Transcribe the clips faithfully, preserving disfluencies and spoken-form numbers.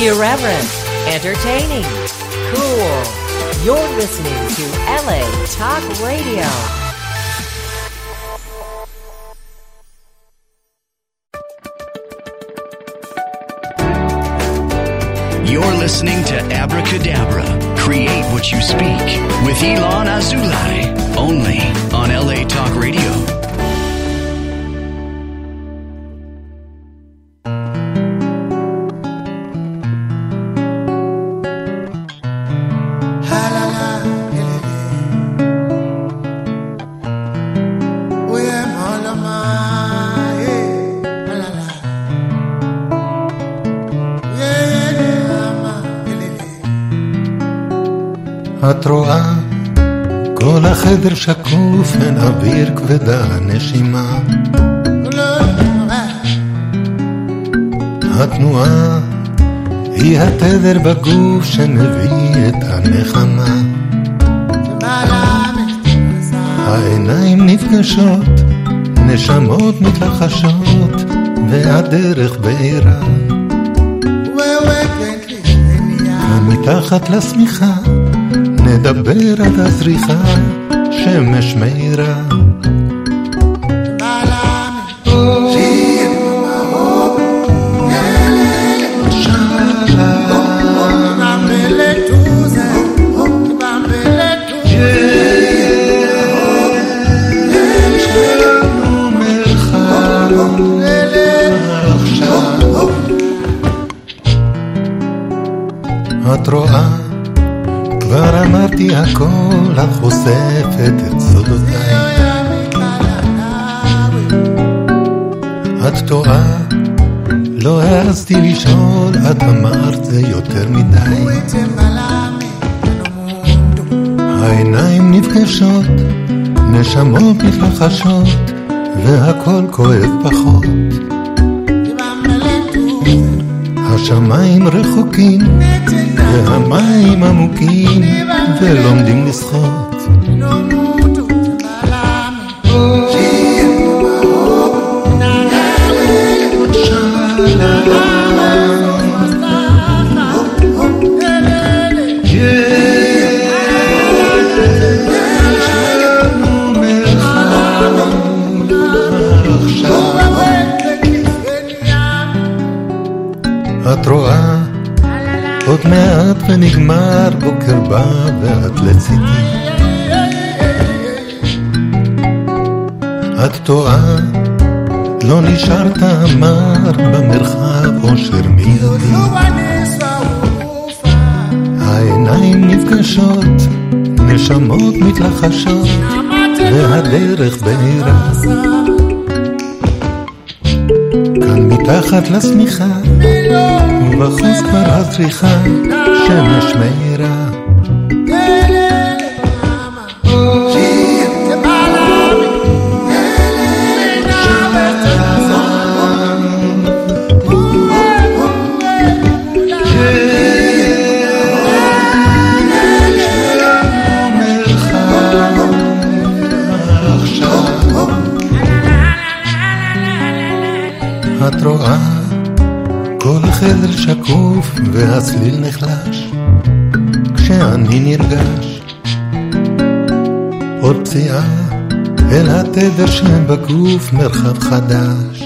Irreverent, entertaining, cool. You're listening to L A Talk Radio. You're listening to Abracadabra, Create What You Speak, with Ilan Azulay, only on L A Talk Radio. את רואה, כל החדר שקוף, אין אוויר כבדה הנשימה. התנועה היא התדר בגוף שמביא את הנחמה. העיניים נפגשות, נשמות מתלחשות, והדרך בעירה. ומתחת לשמיכה נדבר עד הזריחה, שמש מאירה. את רואה, כבר אמרתי הכל, את חושפת את סודותיי. את טועה, לא העזתי לשאול, את אמרת זה יותר מדי. העיניים נפגשות, נשמות מתלחשות, והכל כואב פחות. השמיים רחוקים והמים עמוקים, ולומדים לשחות. את רואה, עוד מעט ונגמר, בוקר בא ואת לצידי. את טועה, לא נשארת אמר, במרחב אושר מיידי. העיניים נפגשות, נשמות מתלחשות, והדרך בעירה. כאן מתחת לשמיכה, ובחוץ כבר הזריחה, שמש מאירה. את רואה, כל החדר שקוף והצליל נחלש, כשאני נרגש. עוד פציעה אל התדר שבגוף, מרחב חדש.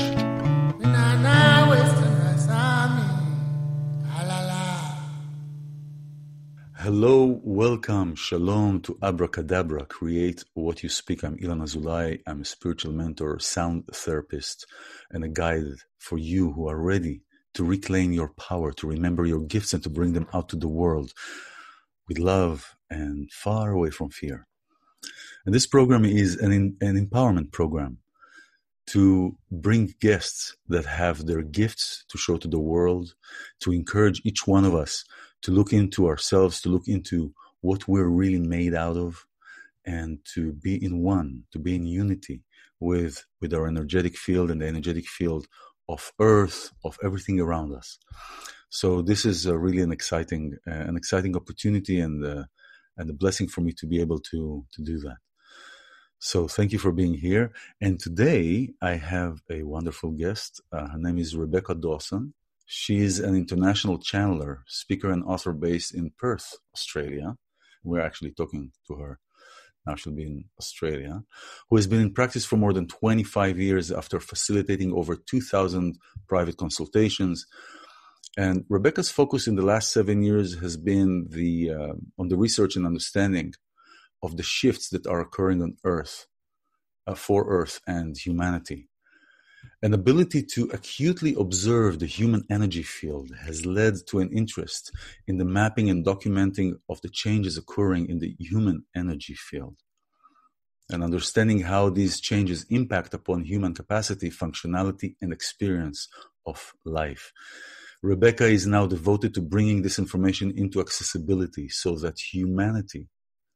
Hello, welcome, shalom to Abracadabra, Create What You Speak. I'm Ilan Azulay. I'm a spiritual mentor, sound therapist, and a guide for you who are ready to reclaim your power, to remember your gifts, and to bring them out to the world with love and far away from fear. And this program is an, an empowerment program to bring guests that have their gifts to show to the world, to encourage each one of us to look into ourselves, to look into what we're really made out of, and to be in one, to be in unity with, with our energetic field and the energetic field of Earth, of everything around us. So this is uh, really an exciting, uh, an exciting opportunity and uh, and a blessing for me to be able to to do that. So thank you for being here. And today I have a wonderful guest. Uh, her name is Rebecca Dawson. She is an international channeler, speaker, and author based in Perth, Australia. We're actually talking to her. Now she'll be in Australia, who has been in practice for more than twenty-five years after facilitating over two thousand private consultations. And Rebecca's focus in the last seven years has been the uh, on the research and understanding of the shifts that are occurring on Earth, uh, for Earth and humanity. An ability to acutely observe the human energy field has led to an interest in the mapping and documenting of the changes occurring in the human energy field, and understanding how these changes impact upon human capacity, functionality, and experience of life. Rebecca is now devoted to bringing this information into accessibility so that humanity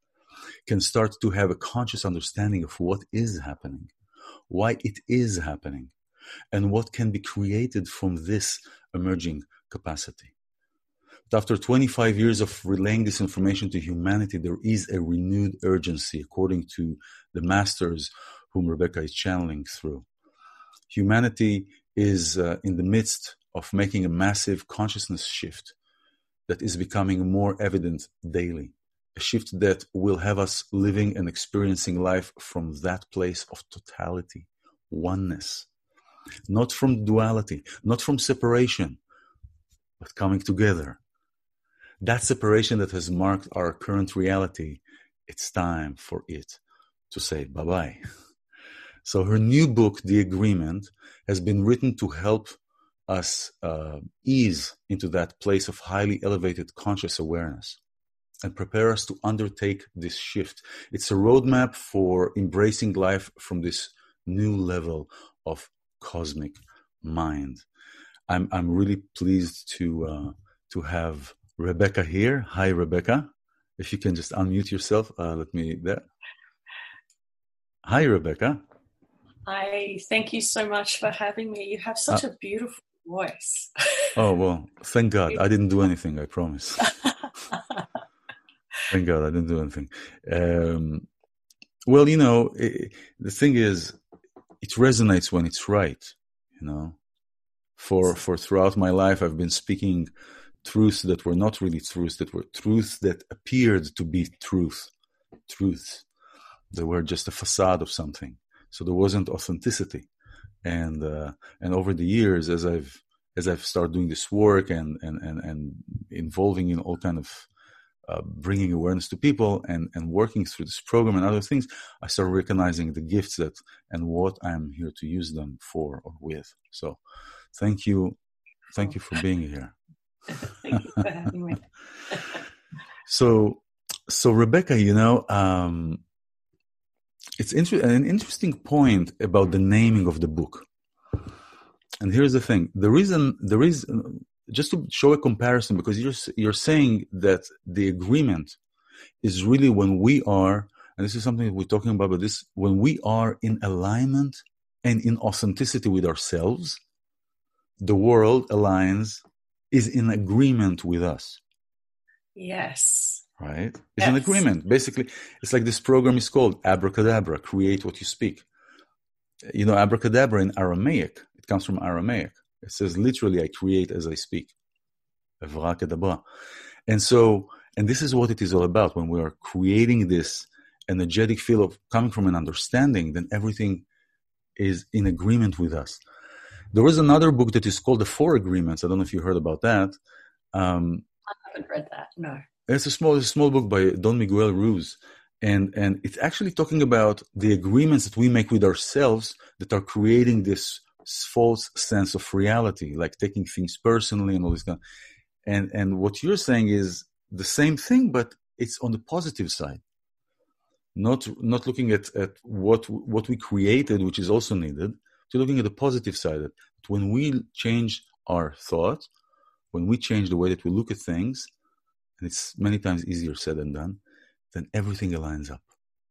can start to have a conscious understanding of what is happening, why it is happening, and what can be created from this emerging capacity. But after twenty-five years of relaying this information to humanity, there is a renewed urgency, according to the masters whom Rebecca is channeling through. Humanity is uh, in the midst of making a massive consciousness shift that is becoming more evident daily. A shift that will have us living and experiencing life from that place of totality, oneness. Not from duality, not from separation, but coming together. That separation that has marked our current reality, it's time for it to say bye-bye. So her new book, The Agreement, has been written to help us uh, ease into that place of highly elevated conscious awareness and prepare us to undertake this shift. It's a roadmap for embracing life from this new level of cosmic mind. I'm I'm really pleased to uh, to have Rebecca here. Hi, Rebecca. If you can just unmute yourself, uh, let me there. Hi, Rebecca. Hi. Thank you so much for having me. You have such uh, a beautiful voice. Oh well, thank God. I didn't do anything. I promise. Thank God, I didn't do anything. Um, well, you know, it, the thing is, it resonates when it's right, you know. For for throughout my life, I've been speaking truths that were not really truths, that were truths that appeared to be truth, truths. They were just a facade of something. So there wasn't authenticity. And uh, and over the years, as I've as I've started doing this work and and and, and involving in all kind of uh, bringing awareness to people and, and working through this program and other things, I started recognizing the gifts that and what I'm here to use them for or with. So thank you. Thank you for being here. Thank you for having me. so, so Rebecca, you know, um, it's inter- an interesting point about the naming of the book. And here's the thing. The reason there is, just to show a comparison, because you're you're saying that the agreement is really when we are, and this is something that we're talking about, but this, when we are in alignment and in authenticity with ourselves, the world aligns, is in agreement with us. Yes. Right? It's yes. an agreement. Basically, it's like this program is called Abracadabra, Create What You Speak. You know, abracadabra in Aramaic, it comes from Aramaic. It says literally, I create as I speak. Abracadabra. And so, and this is what it is all about. When we are creating this energetic field of coming from an understanding, then everything is in agreement with us. There is another book that is called The Four Agreements. I don't know if you heard about that. Um, I haven't read that, no. It's a small, it's a small book by Don Miguel Ruiz. And, and it's actually talking about the agreements that we make with ourselves that are creating this false sense of reality, like taking things personally and all this kind of, and, and what you're saying is the same thing, but it's on the positive side. Not, not looking at, at what, what we created, which is also needed, to looking at the positive side. That when we change our thought, when we change the way that we look at things, and it's many times easier said than done, then everything aligns up.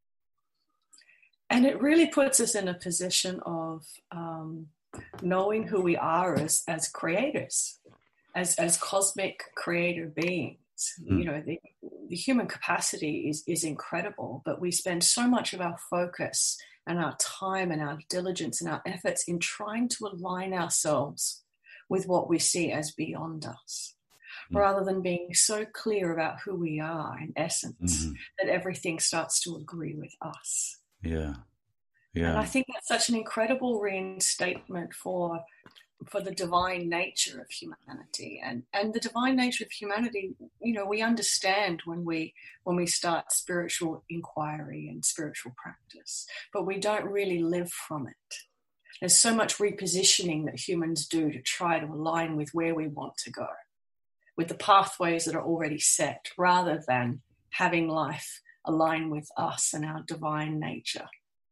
And it really puts us in a position of um, knowing who we are as, as creators, as, as cosmic creator beings. Mm. You know, the, the human capacity is, is incredible, but we spend so much of our focus and our time and our diligence and our efforts in trying to align ourselves with what we see as beyond us, mm. rather than being so clear about who we are in essence mm-hmm. that everything starts to agree with us. Yeah. Yeah. And I think that's such an incredible reinstatement for for the divine nature of humanity. And and the divine nature of humanity, you know, we understand when we when we start spiritual inquiry and spiritual practice, but we don't really live from it. There's so much repositioning that humans do to try to align with where we want to go, with the pathways that are already set, rather than having life align with us and our divine nature.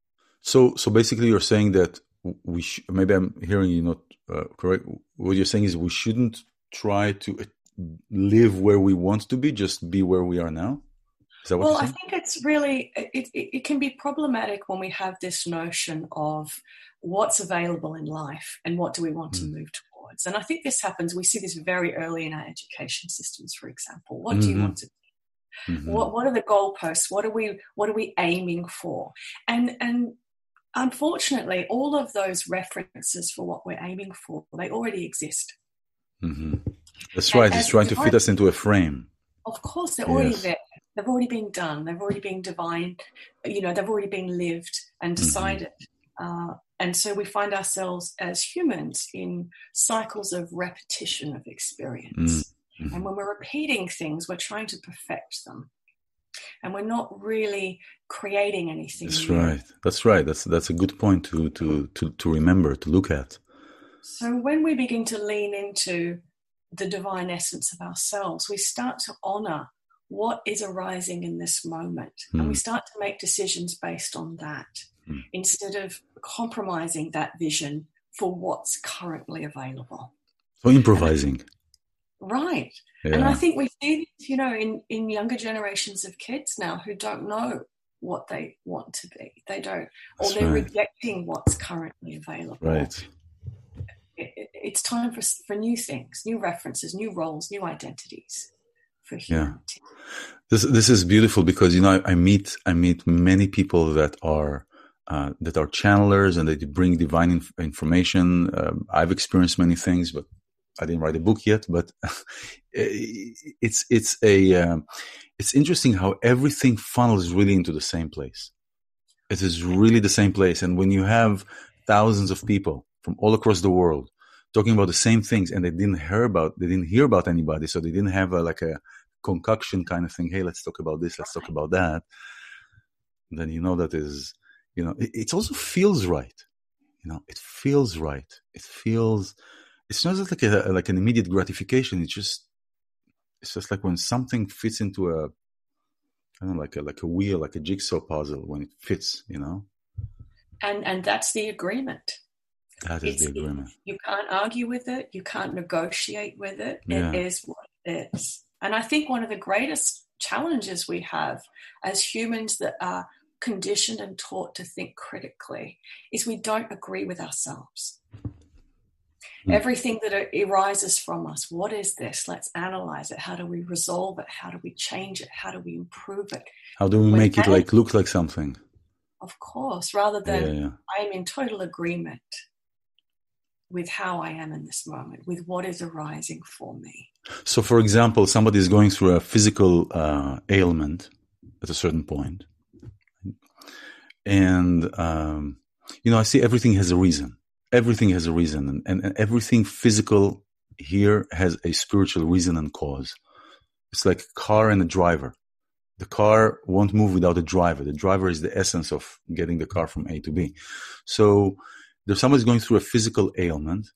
So, so basically, you're saying that we sh- maybe I'm hearing you not uh, correct. What you're saying is we shouldn't try to live where we want to be, just be where we are now. Is that what well, you're saying? I think it's really it, it. It can be problematic when we have this notion of what's available in life and what do we want mm. to move towards. And I think this happens. We see this very early in our education systems, for example. What mm-hmm. do you want to do? Mm-hmm. What What are the goalposts? What are we What are we aiming for? And and unfortunately, all of those references for what we're aiming for, they already exist. Mm-hmm. That's right. And, it's trying to fit us into a frame. Of course, they're yes. already there. They've already been done. They've already been divine. You know, they've already been lived and decided. Mm-hmm. Uh, and so we find ourselves as humans in cycles of repetition of experience. Mm-hmm. And when we're repeating things, we're trying to perfect them. And we're not really creating anything That's new. right. That's right. That's that's a good point to, to, to, to remember, to look at. So when we begin to lean into the divine essence of ourselves, we start to honor what is arising in this moment. Mm. And we start to make decisions based on that mm. instead of compromising that vision for what's currently available. So improvising. And, right. Yeah. And I think we see this, you know, in, in younger generations of kids now who don't know what they want to be. They don't, or That's they're right. rejecting what's currently available. Right. It, it, it's time for for new things, new references, new roles, new identities for humanity. Yeah. This this is beautiful because, you know, I, I meet I meet many people that are uh, that are channelers and they bring divine inf- information. Um, I've experienced many things, but I didn't write a book yet. But it's it's a um, it's interesting how everything funnels really into the same place. It is really the same place, and when you have thousands of people from all across the world talking about the same things, and they didn't hear about they didn't hear about anybody, so they didn't have a, like a concoction kind of thing. Hey, let's talk about this. Let's talk about that. Then you know that is, you know, it, it also feels right. You know, it feels right. It feels. It's not just like a like an immediate gratification. It's just, it's just like when something fits into a, I don't know, like a like a wheel, like a jigsaw puzzle. When it fits, you know. And and that's the agreement. That is it's, the agreement. You can't argue with it. You can't negotiate with it. Yeah. It is what it is. And I think one of the greatest challenges we have as humans that are conditioned and taught to think critically is we don't agree with ourselves. Mm. Everything that arises from us, what is this? Let's analyze it. How do we resolve it? How do we change it? How do we improve it? How do we when make it like look like something? Of course, rather than yeah, yeah. I am in total agreement with how I am in this moment, with what is arising for me. So, for example, somebody is going through a physical uh, ailment at a certain point. And, um, you know, I see everything has a reason. Everything has a reason. And, and, and everything physical here has a spiritual reason and cause. It's like a car and a driver. The car won't move without a driver. The driver is the essence of getting the car from A to B. So there's somebody's going through a physical ailment.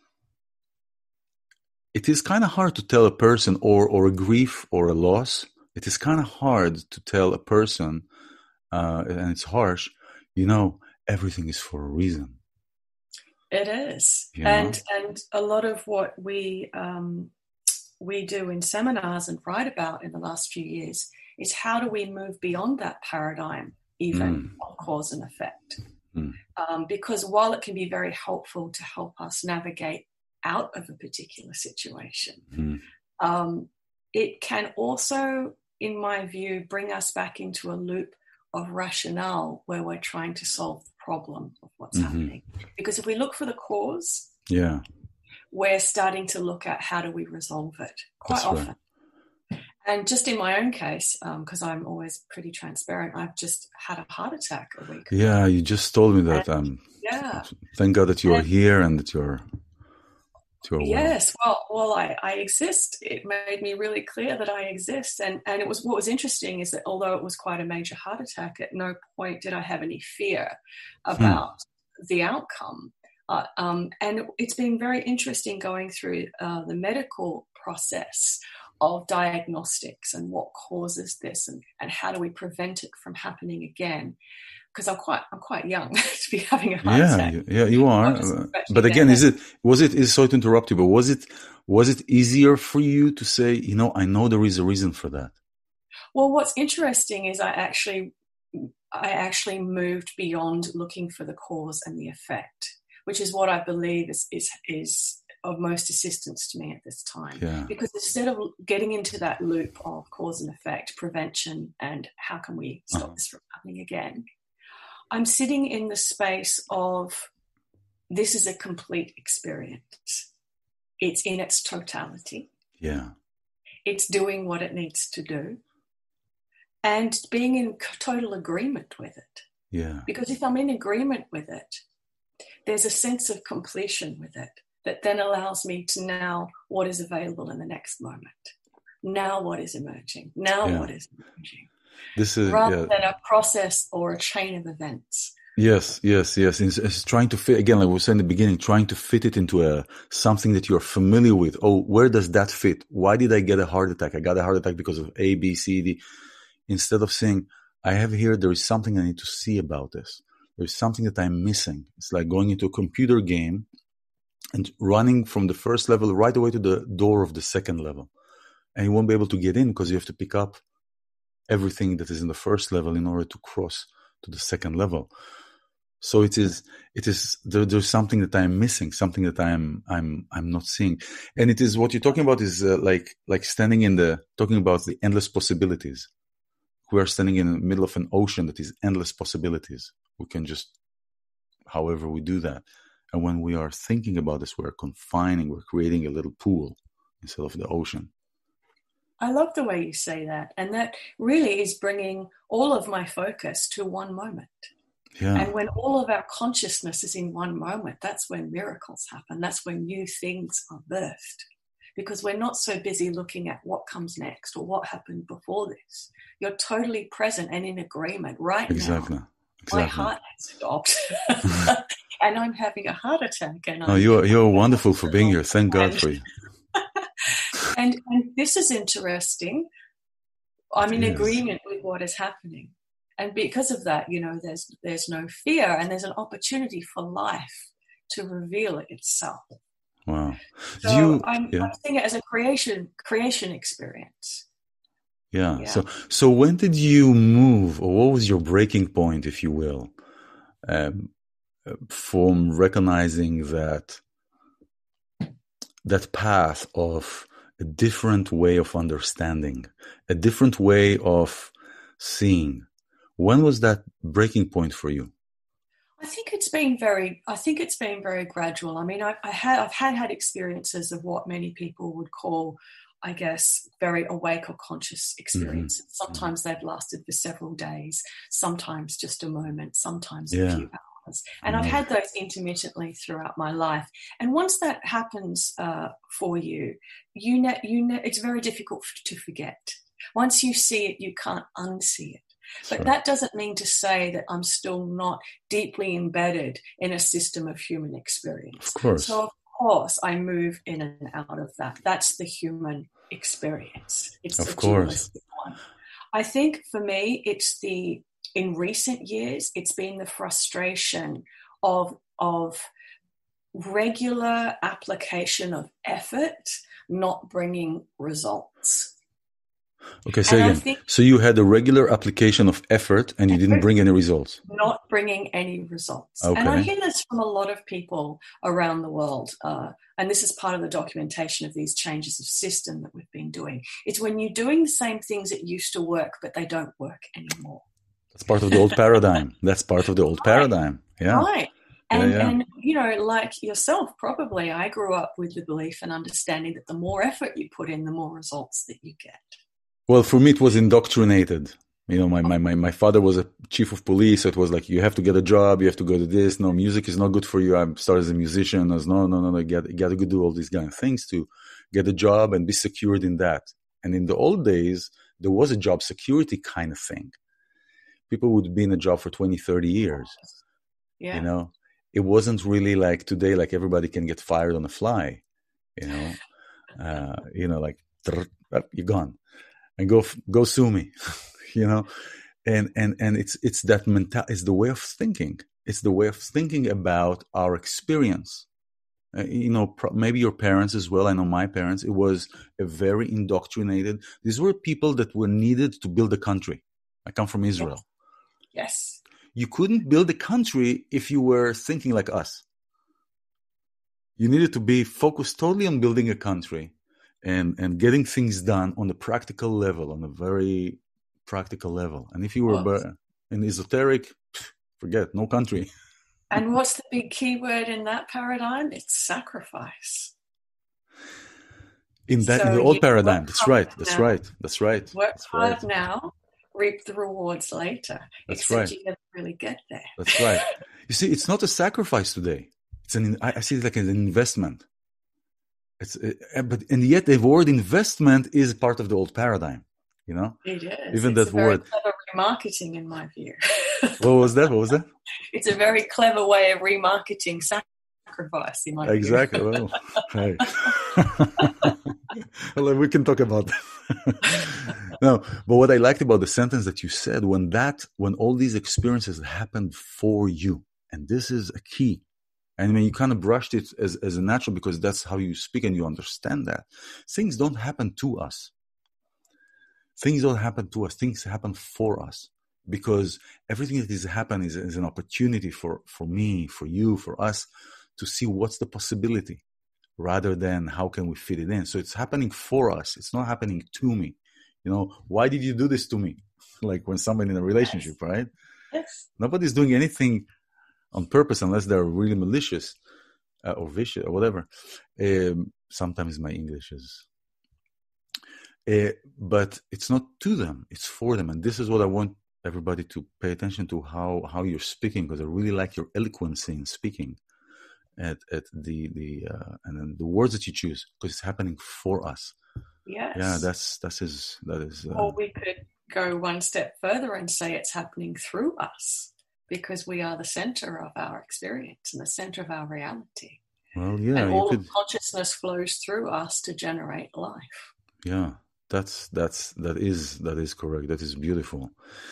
It is kind of hard to tell a person, or, or a grief or a loss. It is kind of hard to tell a person, uh, and it's harsh, you know, everything is for a reason. It is. You know? And and a lot of what we um, we do in seminars and write about in the last few years is how do we move beyond that paradigm, even mm. of cause and effect. Mm. Um, because while it can be very helpful to help us navigate out of a particular situation, mm. um, it can also, in my view, bring us back into a loop of rationale where we're trying to solve the problem of what's mm-hmm. happening. Because if we look for the cause, yeah, we're starting to look at how do we resolve it quite That's often. Right. And just in my own case, because um, I'm always pretty transparent, I've just had a heart attack a week ago. Yeah, you just told me that. And, um, yeah. Thank God that you're and, here and that you're, that you're yes, well, well, I, I exist. It made me really clear that I exist. And, and it was what was interesting is that although it was quite a major heart attack, at no point did I have any fear about hmm. the outcome. Uh, um, and it's been very interesting going through uh, the medical process of diagnostics and what causes this and, and how do we prevent it from happening again. Because I'm quite I'm quite young to be having a heart yeah, attack. You, yeah, you are. But again, is it was it is sorry to interrupt you, but was it was it easier for you to say, you know, I know there is a reason for that? Well, what's interesting is I actually I actually moved beyond looking for the cause and the effect, which is what I believe is is is of most assistance to me at this time. Yeah. Because instead of getting into that loop of cause and effect, prevention, and how can we stop uh-huh. this from happening again, I'm sitting in the space of this is a complete experience. It's in its totality. Yeah. It's doing what it needs to do. And being in total agreement with it. Yeah. Because if I'm in agreement with it, there's a sense of completion with it that then allows me to now what is available in the next moment. Now what is emerging. Now yeah. what is emerging. This is rather yeah. than a process or a chain of events. Yes, yes, yes. It's, it's trying to fit, again, like we said in the beginning, trying to fit it into a something that you're familiar with. Oh, where does that fit? Why did I get a heart attack? I got a heart attack because of A, B, C, D. Instead of saying, I have here, there is something I need to see about this. There's something that I'm missing. It's like going into a computer game and running from the first level right away to the door of the second level. And you won't be able to get in because you have to pick up everything that is in the first level in order to cross to the second level. So it is, it is, there, there's something that I'm missing, something that I'm, I'm, I'm not seeing. And it is what you're talking about is uh, like, like standing in the, talking about the endless possibilities. We are standing in the middle of an ocean that is endless possibilities. We can just, however we do that. And when we are thinking about this, we're confining, we're creating a little pool instead of the ocean. I love the way you say that. And that really is bringing all of my focus to one moment. Yeah. And when all of our consciousness is in one moment, that's when miracles happen. That's when new things are birthed. Because we're not so busy looking at what comes next or what happened before this. You're totally present and in agreement right exactly. now. Exactly. My heart has stopped. And I'm having a heart attack. And oh, you're, you're wonderful for being here. Thank God for you. and, and this is interesting. I'm in yes. agreement with what is happening. And because of that, you know, there's there's no fear and there's an opportunity for life to reveal itself. Wow. So Do you, I'm, yeah. I'm seeing it as a creation creation experience. Yeah. yeah. So so when did you move, or what was your breaking point, if you will, um, from recognizing that that path of a different way of understanding, a different way of seeing? When was that breaking point for you? I think it's been very. I think it's been very gradual. I mean, I, I had I've had had experiences of what many people would call, I guess, very awake or conscious experiences. Mm-hmm. Sometimes they've lasted for several days. Sometimes just a moment. Sometimes yeah. a few hours. And mm-hmm. I've had those intermittently throughout my life. And once that happens uh, for you, you know, you know, it's very difficult to forget. Once you see it, you can't unsee it. But Sure. that doesn't mean to say that I'm still not deeply embedded in a system of human experience. Of course. So, of course, I move in and out of that. That's the human experience. It's of the course. dualistic one. I think for me, it's the, in recent years, it's been the frustration of, of regular application of effort not bringing results. Okay, say And I again. think- So you had a regular application of effort and you didn't bring any results. Not bringing any results. Okay. And I hear this from a lot of people around the world. Uh, and this is part of the documentation of these changes of system that we've been doing. It's when you're doing the same things that used to work, but they don't work anymore. That's part of the old paradigm. That's part of the old Right. paradigm. Yeah. Right. And, yeah, yeah. and, you know, like yourself, probably, I grew up with the belief and understanding that the more effort you put in, the more results that you get. Well, for me, it was indoctrinated. You know, my, my, my, my father was a chief of police. So it was like, you have to get a job. You have to go to this. No, music is not good for you. I started as a musician. I was, no, no, no, no. You got, you got to go do all these kind of things to get a job and be secured in that. And in the old days, there was a job security kind of thing. People would be in a job for twenty, thirty years. Yeah. You know, it wasn't really like today, like everybody can get fired on the fly, you know, uh, you know, like you're gone and go, go sue me, you know, and, and, and it's, it's that mental, it's the way of thinking. It's the way of thinking about our experience. Uh, you know, pro- maybe your parents as well. I know my parents, it was a very indoctrinated. These were people that were needed to build a country. I come from Israel. Yes. You couldn't build a country if you were thinking like us. You needed to be focused totally on building a country and, and getting things done on a practical level, on a very practical level. And if you were What? an esoteric, forget, no country. And what's the big key word in that paradigm? It's sacrifice. In that, So in the old you paradigm, work that's hard right, that's now. right, that's right. Work That's hard right. now, reap the rewards later. That's Except right. you never really get there. That's right. You see, it's not a sacrifice today. It's an. I, I see it like an investment. It's, uh, but and yet the word investment is part of the old paradigm. You know, It is. even it's that a very word. clever remarketing, in my view. What was that? What was that? It's a very clever way of remarketing sacrifice, in my view. Exactly. Well, hey. Well, we can talk about that. No, but what I liked about the sentence that you said, when that, when all these experiences happened for you, and this is a key. And I mean, you kind of brushed it as, as a natural because that's how you speak and you understand that. Things don't happen to us. Things don't happen to us. Things happen for us. Because everything that is happening is, is an opportunity for, for me, for you, for us to see what's the possibility rather than how can we fit it in. So it's happening for us. It's not happening to me. You know, why did you do this to me? Like when somebody in a relationship, yes. Right? Yes. Nobody's doing anything on purpose unless they're really malicious uh, or vicious or whatever. Um, sometimes my English is... Uh, but it's not to them. It's for them. And this is what I want everybody to pay attention to, how, how you're speaking, because I really like your eloquence in speaking at, at the, the uh, and then the words that you choose, because it's happening for us. Yes. Yeah, that's, that's his, that is. Uh, or we could go one step further and say it's happening through us, because we are the center of our experience and the center of our reality. Well, yeah. And all you could, of consciousness flows through us to generate life. Yeah, that's, that's, that is, that is correct. That is beautiful.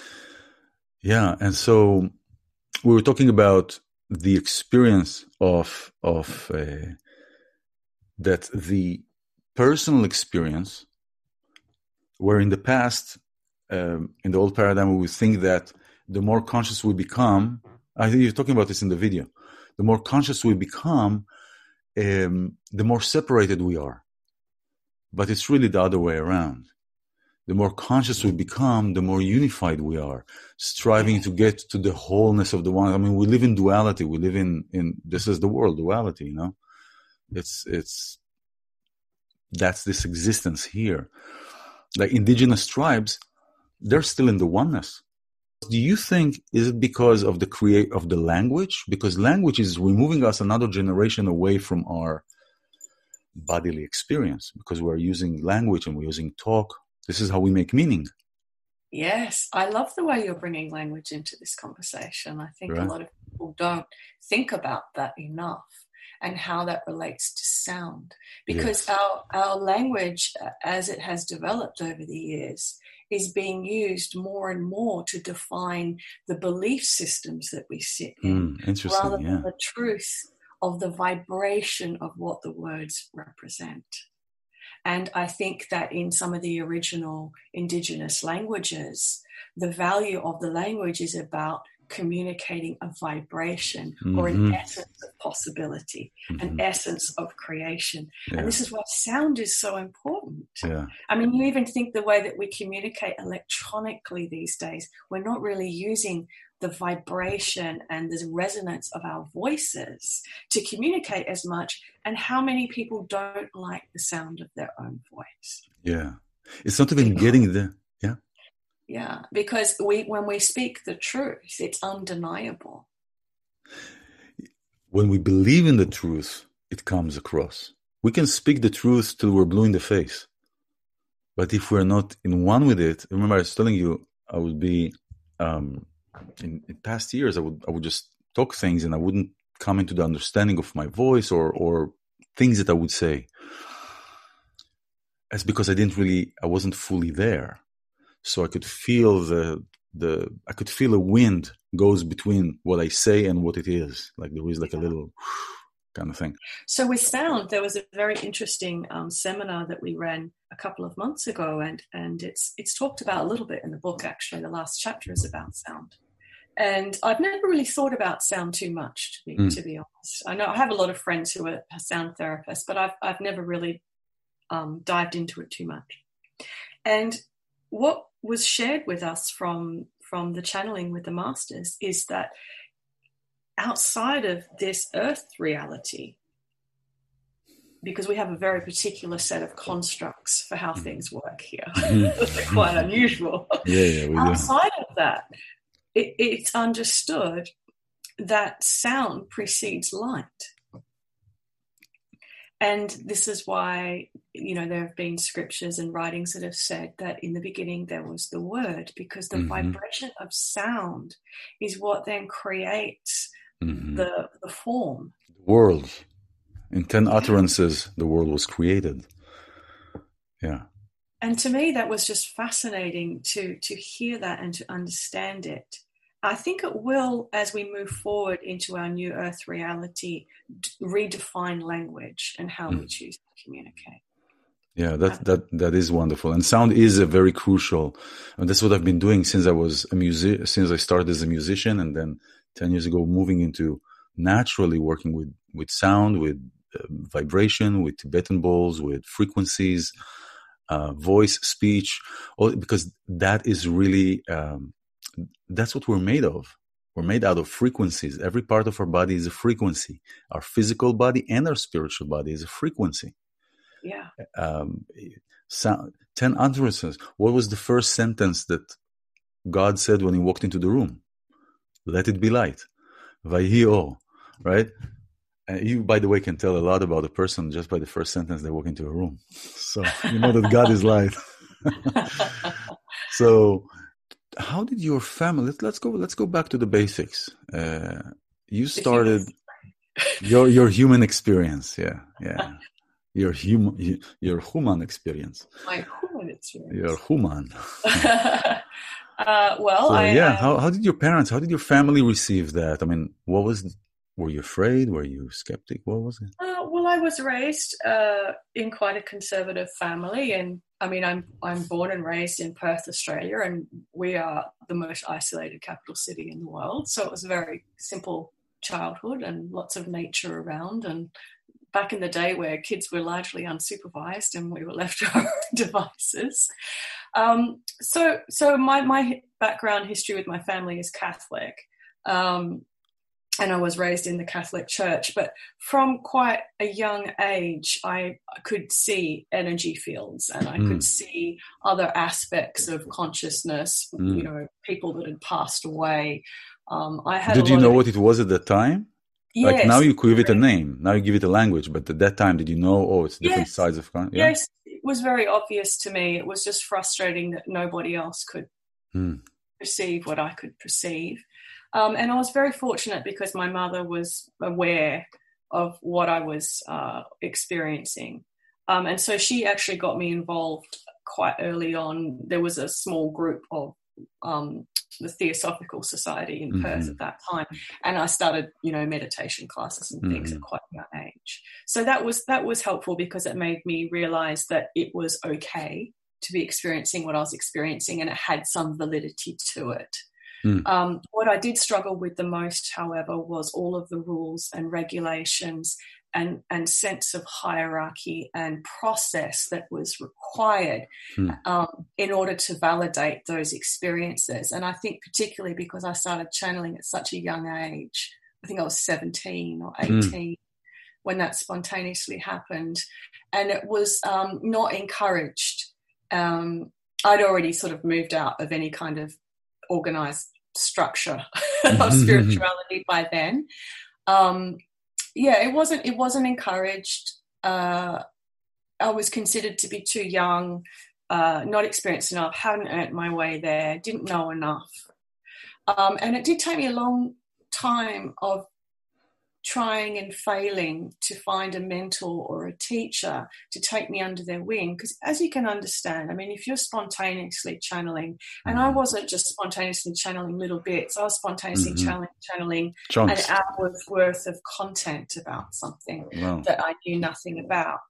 Yeah. And so we were talking about the experience of, of, uh, that the personal experience, where in the past, um, in the old paradigm, we would think that the more conscious we become, I think you're talking about this in the video, the more conscious we become, um, the more separated we are. But it's really the other way around. The more conscious we become, the more unified we are, striving to get to the wholeness of the one. I mean, we live in duality. We live in, in this is the world, duality, you know? It's, it's, that's this existence here. Like indigenous tribes, they're still in the oneness. Do you think, is it because of the create of the language? Because language is removing us another generation away from our bodily experience, because we're using language and we're using talk. This is how we make meaning. Yes, I love the way you're bringing language into this conversation. I think right. a lot of people don't think about that enough, and how that relates to sound. Because yes. our, our language, as it has developed over the years, is being used more and more to define the belief systems that we sit in, mm, rather yeah. than the truth of the vibration of what the words represent. And I think that in some of the original indigenous languages, the value of the language is about communicating a vibration mm-hmm. or an essence of possibility, mm-hmm. an essence of creation. Yeah. And this is why sound is so important. Yeah. I mean, you even think the way that we communicate electronically these days, we're not really using the vibration and the resonance of our voices to communicate as much, and how many people don't like the sound of their own voice. Yeah. It's not even getting the, yeah. Yeah, because we when we speak the truth, it's undeniable. When we believe in the truth, it comes across. We can speak the truth till we're blue in the face. But if we're not in one with it, remember I was telling you, I would be, um, in, in past years, I would I would just talk things and I wouldn't come into the understanding of my voice or or things that I would say. That's because I didn't really, I wasn't fully there. So I could feel the, the, I could feel a wind goes between what I say and what it is. Like there is like a little kind of thing. So with sound, there was a very interesting um, seminar that we ran a couple of months ago, and, and it's, it's talked about a little bit in the book, actually. The last chapter is about sound. And I've never really thought about sound too much, to be, mm. to be honest. I know I have a lot of friends who are sound therapists, but I've, I've never really um, dived into it too much. And what was shared with us from, from the channeling with the masters is that outside of this earth reality, because we have a very particular set of constructs for how things work here, they're quite unusual. Yeah, yeah, we outside do. of that, it, it's understood that sound precedes light. And this is why, you know, there have been scriptures and writings that have said that in the beginning there was the word, because the mm-hmm. vibration of sound is what then creates mm-hmm. the the form. The world. In ten utterances, the world was created. Yeah. And to me, that was just fascinating to to hear that and to understand it. I think it will, as we move forward into our new earth reality, d- redefine language and how mm. we choose to communicate. Yeah, that, that, that is wonderful. And sound is a very crucial, and that's what I've been doing since I was a music, since I started as a musician, and then ten years ago, moving into naturally working with, with sound, with uh, vibration, with Tibetan bowls, with frequencies, uh, voice, speech, all, because that is really, um, that's what we're made of. We're made out of frequencies. Every part of our body is a frequency. Our physical body and our spiritual body is a frequency. Yeah. Um, sound, ten utterances. What was the first sentence that God said when he walked into the room? Let it be light. Vayhi or, right? And you, by the way, can tell a lot about a person just by the first sentence they walk into a room. So you know that God is light. So how did your family, let's, let's go, let's go back to the basics. Uh, you started your, your human experience. Yeah. Yeah. Your human, your human experience. My human experience. Your human. uh, well, so, I, yeah. um, how, how did your parents, how did your family receive that? I mean, what was, were you afraid? Were you skeptic? What was it? Uh, well, I was raised uh, in quite a conservative family, and I mean, I'm I'm born and raised in Perth, Australia, and we are the most isolated capital city in the world. So it was a very simple childhood and lots of nature around. And back in the day where kids were largely unsupervised and we were left to our own devices. Um, so so my, my background history with my family is Catholic. Um, and I was raised in the Catholic Church, but from quite a young age, I could see energy fields and I mm. could see other aspects of consciousness, mm. you know, people that had passed away. Um, I had Did a you lot know of... what it was at the time? Yes. Like now you give it a name, now you give it a language, but at that time, did you know, oh, it's different yes. sides of... Yeah? Yes, it was very obvious to me. It was just frustrating that nobody else could mm. perceive what I could perceive. Um, and I was very fortunate because my mother was aware of what I was uh, experiencing. Um, and so she actually got me involved quite early on. There was a small group of um, the Theosophical Society in mm-hmm. Perth at that time. And I started, you know, meditation classes and things mm-hmm. at quite a young age. So that was, that was helpful because it made me realize that it was okay to be experiencing what I was experiencing and it had some validity to it. Mm. Um, what I did struggle with the most, however, was all of the rules and regulations and, and sense of hierarchy and process that was required hmm. um, in order to validate those experiences. And I think particularly because I started channeling at such a young age, I think I was seventeen or eighteen hmm. when that spontaneously happened. And it was um, not encouraged. Um, I'd already sort of moved out of any kind of organized structure of spirituality by then. Um, yeah, it wasn't, it wasn't encouraged. Uh, I was considered to be too young, uh, not experienced enough, hadn't earned my way there, didn't know enough. Um, and it did take me a long time of trying and failing to find a mentor or a teacher to take me under their wing. Because as you can understand, I mean, if you're spontaneously channeling, and mm-hmm. I wasn't just spontaneously channeling little bits, I was spontaneously mm-hmm. channeling, channeling an hour's worth of content about something wow. that I knew nothing about.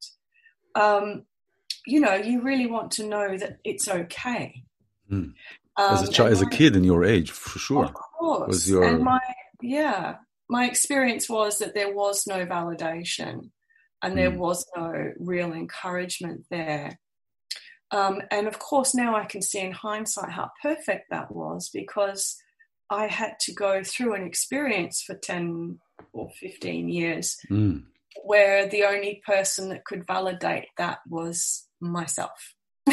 Um, you know, you really want to know that it's okay. Mm. Um, as a child, as a kid in your age, for sure. Of course. Was your... And my, yeah. My experience was that there was no validation and there mm. was no real encouragement there. Um, and of course, now I can see in hindsight how perfect that was, because I had to go through an experience for ten or fifteen years mm. where the only person that could validate that was myself.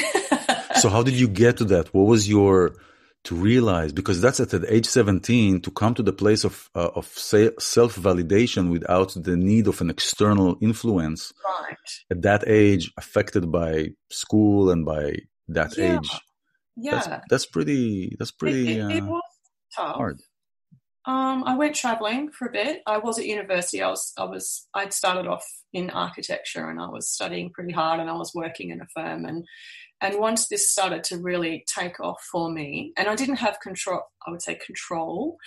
So how did you get to that? What was your... to realize, because that's at age seventeen, to come to the place of uh, of self-validation without the need of an external influence. Right. At that age, affected by school and by that yeah. age. Yeah. That's, that's pretty, that's pretty it, it, it uh, was tough. hard. Um, I went traveling for a bit. I was at university. I was, I was, I'd started off in architecture and I was studying pretty hard and I was working in a firm. And And once this started to really take off for me, and I didn't have control, I would say control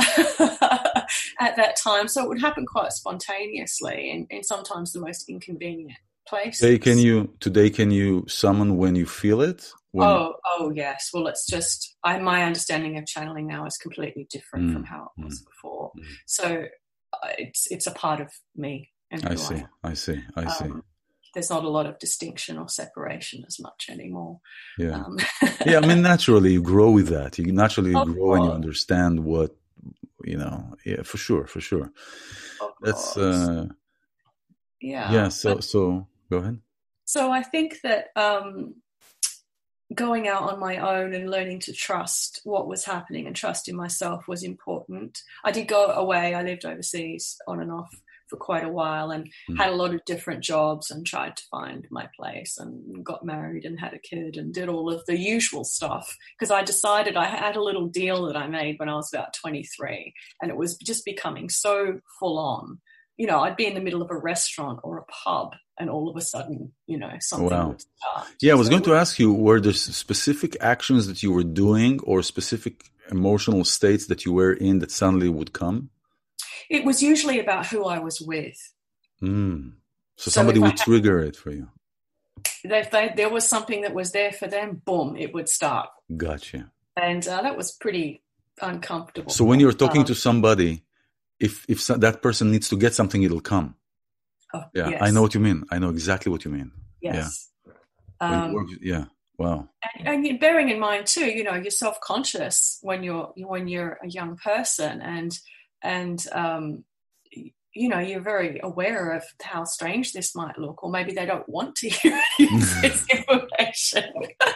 at that time. So it would happen quite spontaneously and, and sometimes the most inconvenient places. Today, can you, today, can you summon when you feel it? When oh, oh yes. Well, it's just, I, my understanding of channeling now is completely different mm, from how it was mm, before. Mm. So uh, it's, it's a part of me. And I see, I, I see, I see. Um, There's not a lot of distinction or separation as much anymore. Yeah, um, yeah. I mean, naturally, you grow with that. You naturally of grow course. and you understand what, you know. Yeah, for sure, for sure. Of That's course. uh, yeah. Yeah. So, but, so go ahead. So I think that um, going out on my own and learning to trust what was happening and trust in myself was important. I did go away. I lived overseas on and off for quite a while and mm. had a lot of different jobs and tried to find my place and got married and had a kid and did all of the usual stuff because I decided I had a little deal that I made when I was about twenty-three and it was just becoming so full on. You know, I'd be in the middle of a restaurant or a pub and all of a sudden, you know, something wow. would start. Yeah, I was so, going to ask you, were there specific actions that you were doing or specific emotional states that you were in that suddenly would come? It was usually about who I was with. Mm. So, so somebody would had, trigger it for you. If they, there was something that was there for them, boom, it would start. Gotcha. And uh, that was pretty uncomfortable. So when you're talking um, to somebody, if if so, that person needs to get something, it'll come. Oh, yeah, yes. I know what you mean. I know exactly what you mean. Yes. Yeah. Um, work, yeah. Wow. And, and bearing in mind too, you know, you're self-conscious when you're when you're a young person, and and um, you know, you're very aware of how strange this might look, or maybe they don't want to hear this information.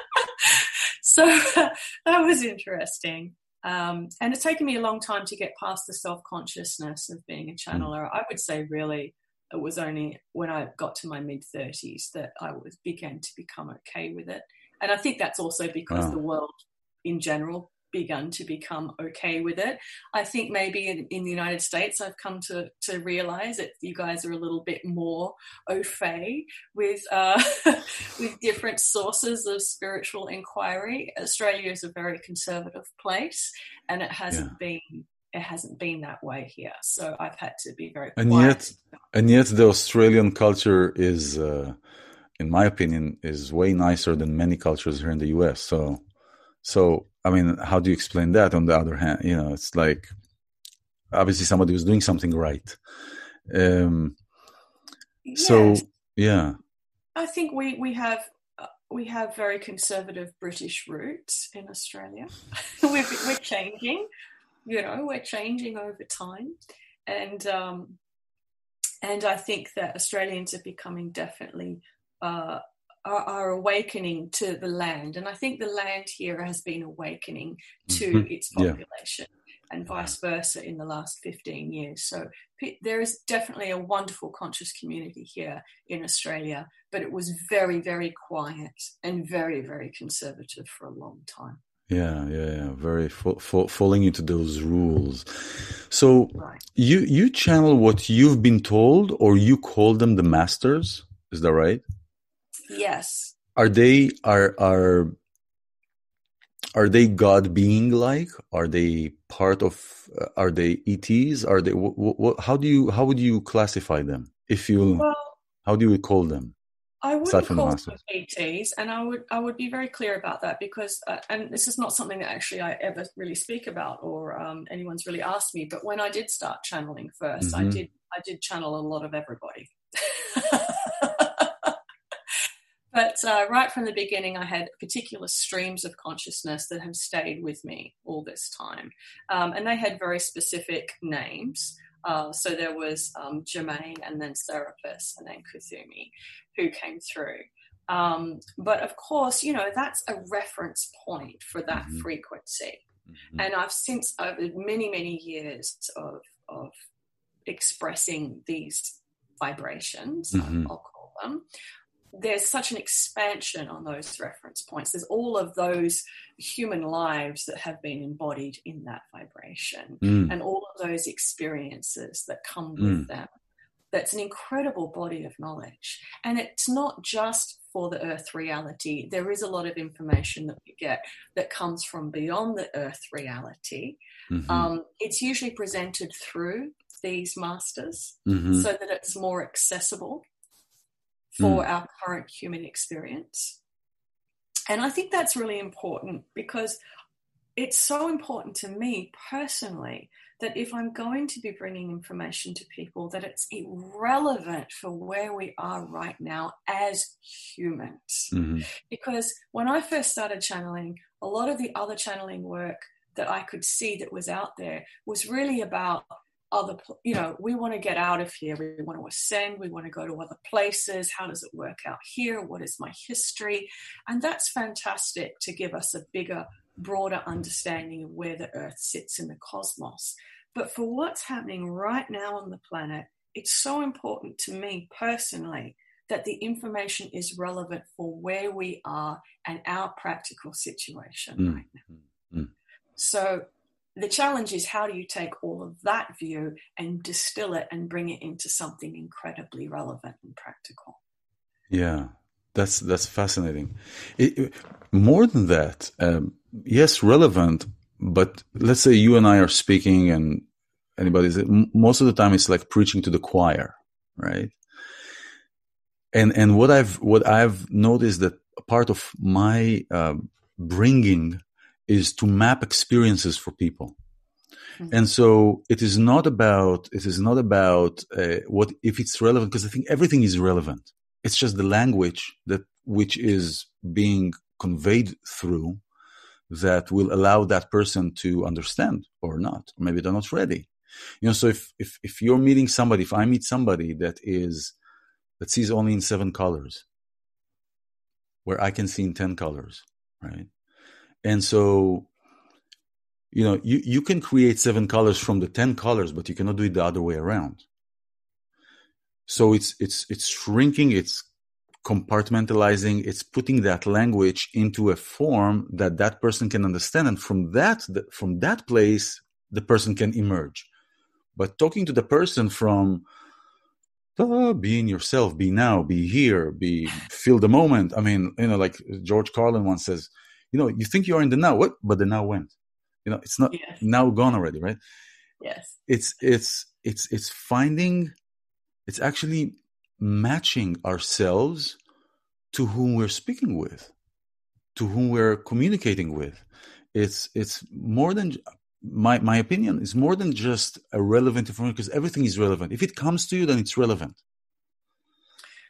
So that was interesting. Um, and it's taken me a long time to get past the self-consciousness of being a channeler. I would say really it was only when I got to my mid-thirties that I was began to become okay with it. And I think that's also because wow. the world in general begun to become okay with it. I think maybe in, in the United States I've come to, to realize that you guys are a little bit more au fait with, uh, with different sources of spiritual inquiry. Australia is a very conservative place and it hasn't yeah. been it hasn't been that way here. So I've had to be very and quiet. Yet, and yet the Australian culture is, uh, in my opinion, is way nicer than many cultures here in the U S. So, so, I mean, how do you explain that? On the other hand, you know, it's like, obviously somebody was doing something right. Um, Yes. So, yeah. I think we, we have uh, we have very conservative British roots in Australia. we're, we're changing, you know, we're changing over time. And um, and I think that Australians are becoming definitely, uh, are, are awakening to the land. And I think the land here has been awakening to mm-hmm. its population. Yeah. And vice versa in the last fifteen years. So there is definitely a wonderful conscious community here in Australia, but it was very, very quiet and very, very conservative for a long time. Yeah, yeah, yeah. Very fo- fo- falling into those rules. So right. you you channel what you've been told, or you call them the masters. Is that right? Yes. Are they are are Are they God being like? Are they part of? Uh, are they E Ts? Are they? Wh- wh- how do you? How would you classify them? If you, well, how do you call them? I wouldn't call them E Ts, and I would I would be very clear about that because, uh, and this is not something that actually I ever really speak about or um, anyone's really asked me. But when I did start channeling first, mm-hmm. I did I did channel a lot of everybody. But uh, right from the beginning, I had particular streams of consciousness that have stayed with me all this time. Um, and they had very specific names. Uh, so there was um, Jermaine and then Serapis and then Kuthumi who came through. Um, but of course, you know, that's a reference point for that mm-hmm. frequency. Mm-hmm. And I've since, over many, many years of, of expressing these vibrations, mm-hmm. I'll call them, there's such an expansion on those reference points. There's all of those human lives that have been embodied in that vibration mm. and all of those experiences that come mm. with them. That's an incredible body of knowledge. And it's not just for the earth reality. There is a lot of information that we get that comes from beyond the earth reality. Mm-hmm. Um, it's usually presented through these masters mm-hmm. so that it's more accessible for mm. our current human experience. And I think that's really important because it's so important to me personally that if I'm going to be bringing information to people, that it's irrelevant for where we are right now as humans. Mm-hmm. Because when I first started channeling, a lot of the other channeling work that I could see that was out there was really about other, you know, we want to get out of here. We want to ascend. We want to go to other places. How does it work out here? What is my history? And that's fantastic to give us a bigger, broader understanding of where the earth sits in the cosmos. But for what's happening right now on the planet, it's so important to me personally that the information is relevant for where we are and our practical situation mm. right now. Mm. So the challenge is, how do you take all of that view and distill it and bring it into something incredibly relevant and practical? Yeah, that's that's fascinating. It, it, more than that, um, yes, relevant, but let's say you and I are speaking and anybody's, most of the time it's like preaching to the choir, right? And and what I've what I've noticed that part of my uh, bringing is to map experiences for people. Mm-hmm. And so it is not about, it is not about uh, what, if it's relevant, because I think everything is relevant. It's just the language that, which is being conveyed through that will allow that person to understand or not. Or maybe they're not ready. You know, so if, if, if you're meeting somebody, if I meet somebody that is, that sees only in seven colors, where I can see in ten colors, right? And so, you know, you, you can create seven colors from the ten colors, but you cannot do it the other way around. So it's it's it's shrinking, it's compartmentalizing, it's putting that language into a form that that person can understand, and from that from that place, the person can emerge. But talking to the person from oh, being yourself, be now, be here, be feel the moment. I mean, you know, like George Carlin once says, you know, you think you're in the now, what? But the now went. You know, it's not yes. now gone already, right? Yes. It's it's it's it's finding, it's actually matching ourselves to whom we're speaking with, to whom we're communicating with. It's it's more than my my opinion is more than just a relevant information, because everything is relevant. If it comes to you, then it's relevant.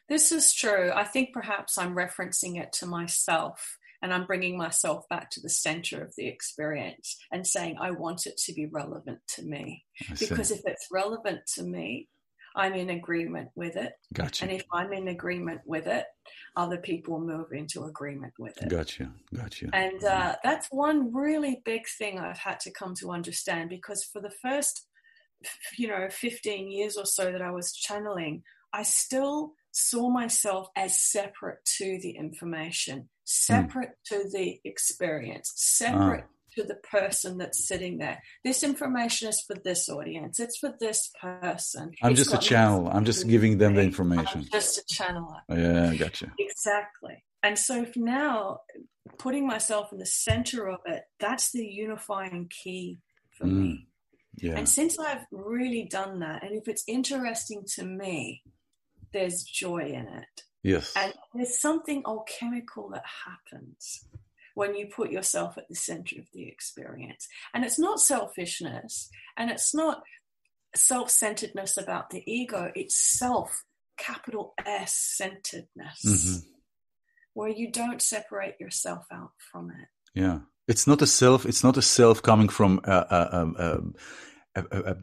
This is true. I think perhaps I'm referencing it to myself, and I'm bringing myself back to the center of the experience and saying, I want it to be relevant to me. Because if it's relevant to me, I'm in agreement with it. Gotcha. And if I'm in agreement with it, other people move into agreement with it. Gotcha. Gotcha. And uh, that's one really big thing I've had to come to understand, because for the first, you know, fifteen years or so that I was channeling, I still saw myself as separate to the information, separate mm. to the experience, separate ah. to the person that's sitting there. This information is for this audience. It's for this person. I'm it's just a channel. I'm just giving them the information. I'm just a channeler. Yeah, gotcha. Exactly. And so now, putting myself in the center of it, that's the unifying key for mm. me. Yeah. And since I've really done that, and if it's interesting to me, there's joy in it. Yes. And there's something alchemical that happens when you put yourself at the center of the experience. And it's not selfishness, and it's not self-centeredness about the ego. It's self, capital S, centeredness, mm-hmm. where you don't separate yourself out from it. Yeah. It's not a self, it's not a self coming from, uh, uh, uh, uh, uh, uh,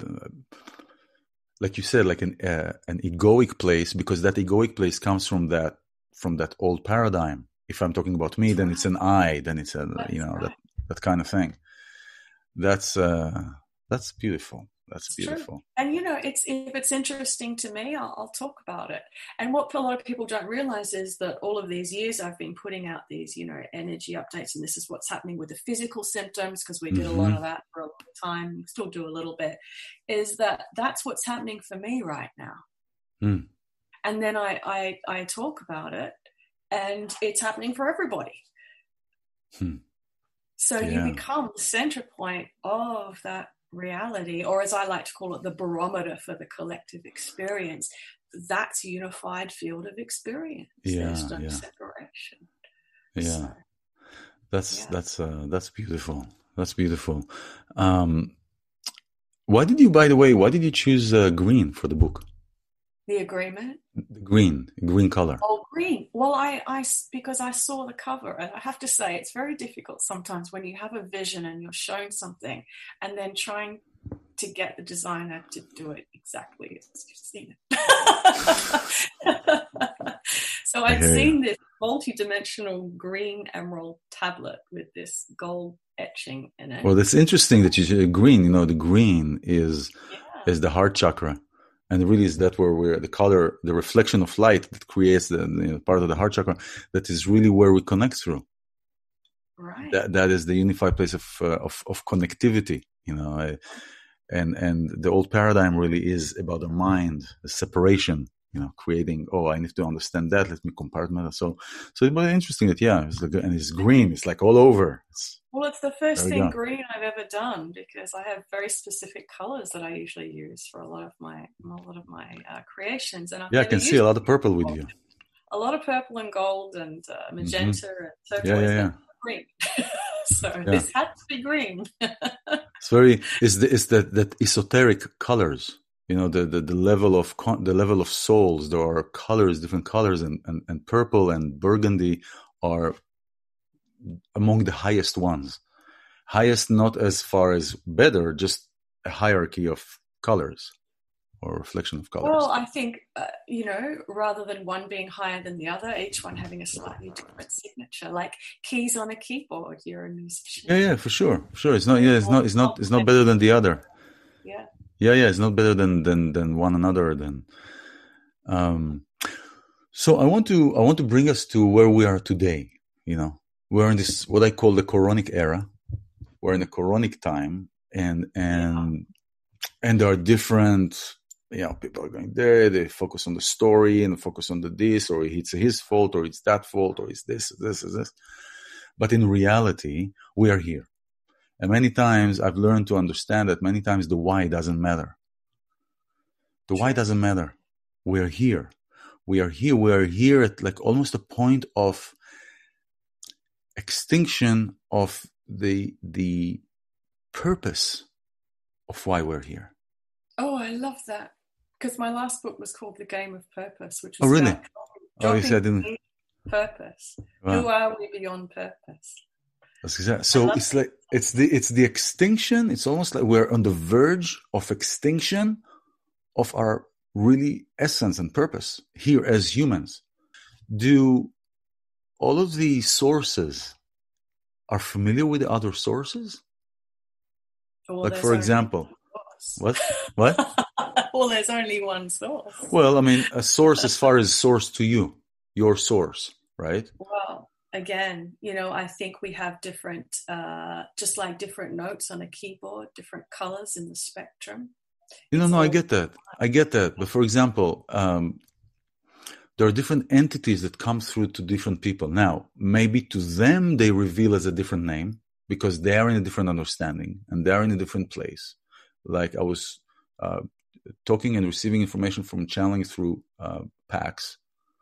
like you said, like an uh, an egoic place, because that egoic place comes from that from that old paradigm. If I'm talking about me, then it's an I, then it's a that's you know right. that that kind of thing. That's uh, that's beautiful. That's it's beautiful. True. And you know, it's if it's interesting to me, I'll, I'll talk about it. And what a lot of people don't realize is that all of these years I've been putting out these, you know, energy updates, and this is what's happening with the physical symptoms, because we did mm-hmm. a lot of that for a long time. We still do a little bit. Is that that's what's happening for me right now? Mm. And then I, I I talk about it, and it's happening for everybody. Hmm. So yeah. you become the center point of that reality, or as I like to call it, the barometer for the collective experience. That's a unified field of experience. Yeah, There's no yeah. separation. Yeah, so, that's yeah. that's uh, that's beautiful. That's beautiful. Um, why did you, by the way, why did you choose uh, green for the book? The agreement. The green, green color. Oh, green. Well, I, I, because I saw the cover, and I have to say it's very difficult sometimes when you have a vision and you're shown something, and then trying to get the designer to do it exactly as you've seen it. So I'd seen this multi-dimensional green emerald tablet with this gold etching in it. Well, that's interesting that you said green. You know, the green is yeah. is the heart chakra. And really is that where we're the color, the reflection of light that creates the you know, part of the heart chakra, that is really where we connect through. Right. That that is the unified place of uh, of, of connectivity, you know. I, and and the old paradigm really is about the mind, the separation, you know, creating. Oh, I need to understand that. Let me compartment. So so it's very interesting that yeah, it's like, and it's green. It's like all over. It's, Well, it's the first thing go. green I've ever done, because I have very specific colors that I usually use for a lot of my a lot of my uh, creations. And I've yeah, I never can used see a lot of purple with you. A lot of purple and gold and uh, magenta mm-hmm. and turquoise yeah, yeah, yeah. and green. So yeah. this had to be green. It's very is the is that that esoteric colors. You know, the, the, the level of con- the level of souls. There are colors, different colors, and, and, and purple and burgundy are among the highest ones. Highest, not as far as better, just a hierarchy of colors or reflection of colors. Well, I think, uh, you know, rather than one being higher than the other, each one having a slightly different signature, like keys on a keyboard. You're a musician. Yeah, yeah, for sure, for sure. It's not, yeah, it's not, it's not, it's not better than the other. Yeah. Yeah, yeah, it's not better than than than one another. Then, um, so I want to I want to bring us to where we are today. You know, we're in this what I call the Quranic era. We're in a Quranic time, and and and there are different, you know, people are going there. They focus on the story and focus on the this, or it's his fault, or it's that fault, or it's this, this, this. But in reality, we are here. And many times I've learned to understand that many times the why doesn't matter. The why doesn't matter. We're here. We are here. We are here at like almost a point of extinction of the the purpose of why we're here. Oh, I love that. Because my last book was called The Game of Purpose, which was oh, really? about Oh, you said in purpose. Wow. Who are we beyond purpose? That's exactly. So it's like it's the it's the extinction. It's almost like we're on the verge of extinction of our really essence and purpose here as humans. Do all of the sources are familiar with the other sources? Well, like for example, what what? Well, there's only one source. Well, I mean, a source as far as source to you, your source, right? Well, again, you know, I think we have different, uh, just like different notes on a keyboard, different colors in the spectrum. You know, no, I get that. I get that. But for example, um, there are different entities that come through to different people. Now, maybe to them, they reveal as a different name because they are in a different understanding and they're in a different place. Like I was uh, talking and receiving information from channeling through uh, Pax.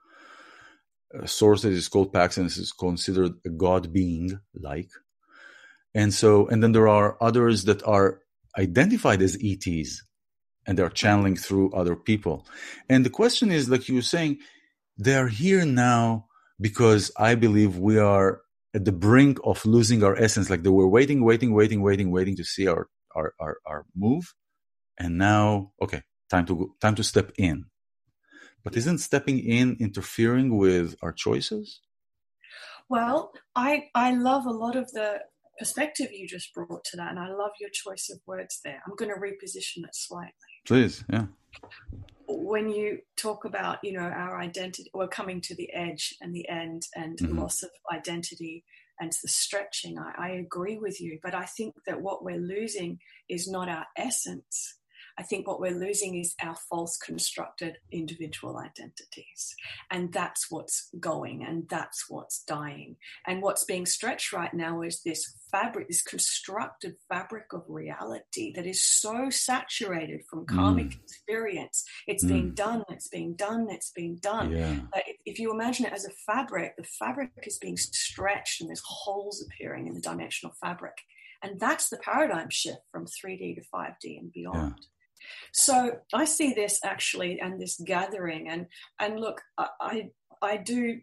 A source that is called Pax and this is considered a God being like. And so, and then there are others that are identified as E Ts and they're channeling through other people. And the question is, like you were saying, they're here now because I believe we are at the brink of losing our essence. Like they were waiting, waiting, waiting, waiting, waiting to see our, our, our, our move. And now, okay, time to go, time to step in. But isn't stepping in interfering with our choices? Well, I I love a lot of the perspective you just brought to that, and I love your choice of words there. I'm going to reposition it slightly. Please, yeah. When you talk about, you know, our identity, we're coming to the edge and the end and mm-hmm. loss of identity and the stretching, I, I agree with you. But I think that what we're losing is not our essence. I think what we're losing is our false constructed individual identities. And that's what's going and that's what's dying. And what's being stretched right now is this fabric, this constructed fabric of reality that is so saturated from karmic mm. experience. It's mm. being done, it's being done, it's being done. Yeah. Uh, if, if you imagine it as a fabric, the fabric is being stretched and there's holes appearing in the dimensional fabric. And that's the paradigm shift from three D to five D and beyond. Yeah. So I see this actually and this gathering and, and look, I, I, I do,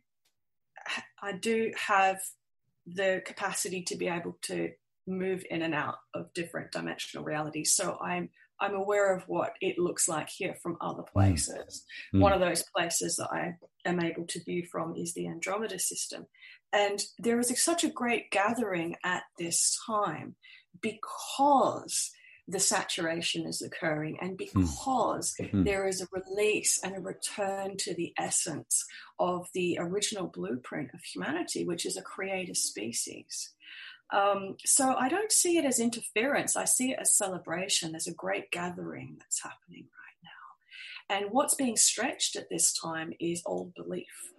I do have the capacity to be able to move in and out of different dimensional realities. So I'm, I'm aware of what it looks like here from other places. Mm. One of those places that I am able to view from is the Andromeda system. And there is a, such a great gathering at this time because the saturation is occurring and because mm. there is a release and a return to the essence of the original blueprint of humanity, which is a creator species. Um, so I don't see it as interference. I see it as celebration. There's a great gathering that's happening right now. And what's being stretched at this time is old belief.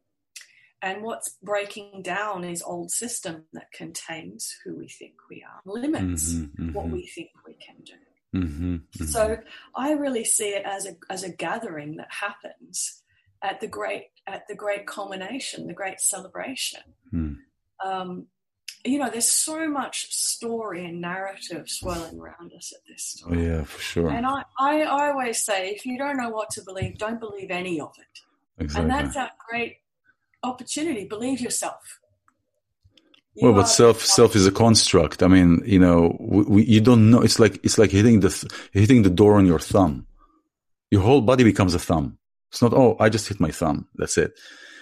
And what's breaking down is old system that contains who we think we are, limits mm-hmm, mm-hmm. what we think we can do. Mm-hmm, mm-hmm. So I really see it as a as a gathering that happens at the great at the great culmination, the great celebration. Mm. Um, you know, there's so much story and narrative swirling around us at this time. Oh, yeah, for sure. And I, I, I always say, if you don't know what to believe, don't believe any of it. Exactly. And that's our great opportunity. Believe yourself. You well, but self self is a construct. I mean, you know, we, we, you don't know. It's like it's like hitting the th- hitting the door on your thumb. Your whole body becomes a thumb. It's not, oh, I just hit my thumb. That's it.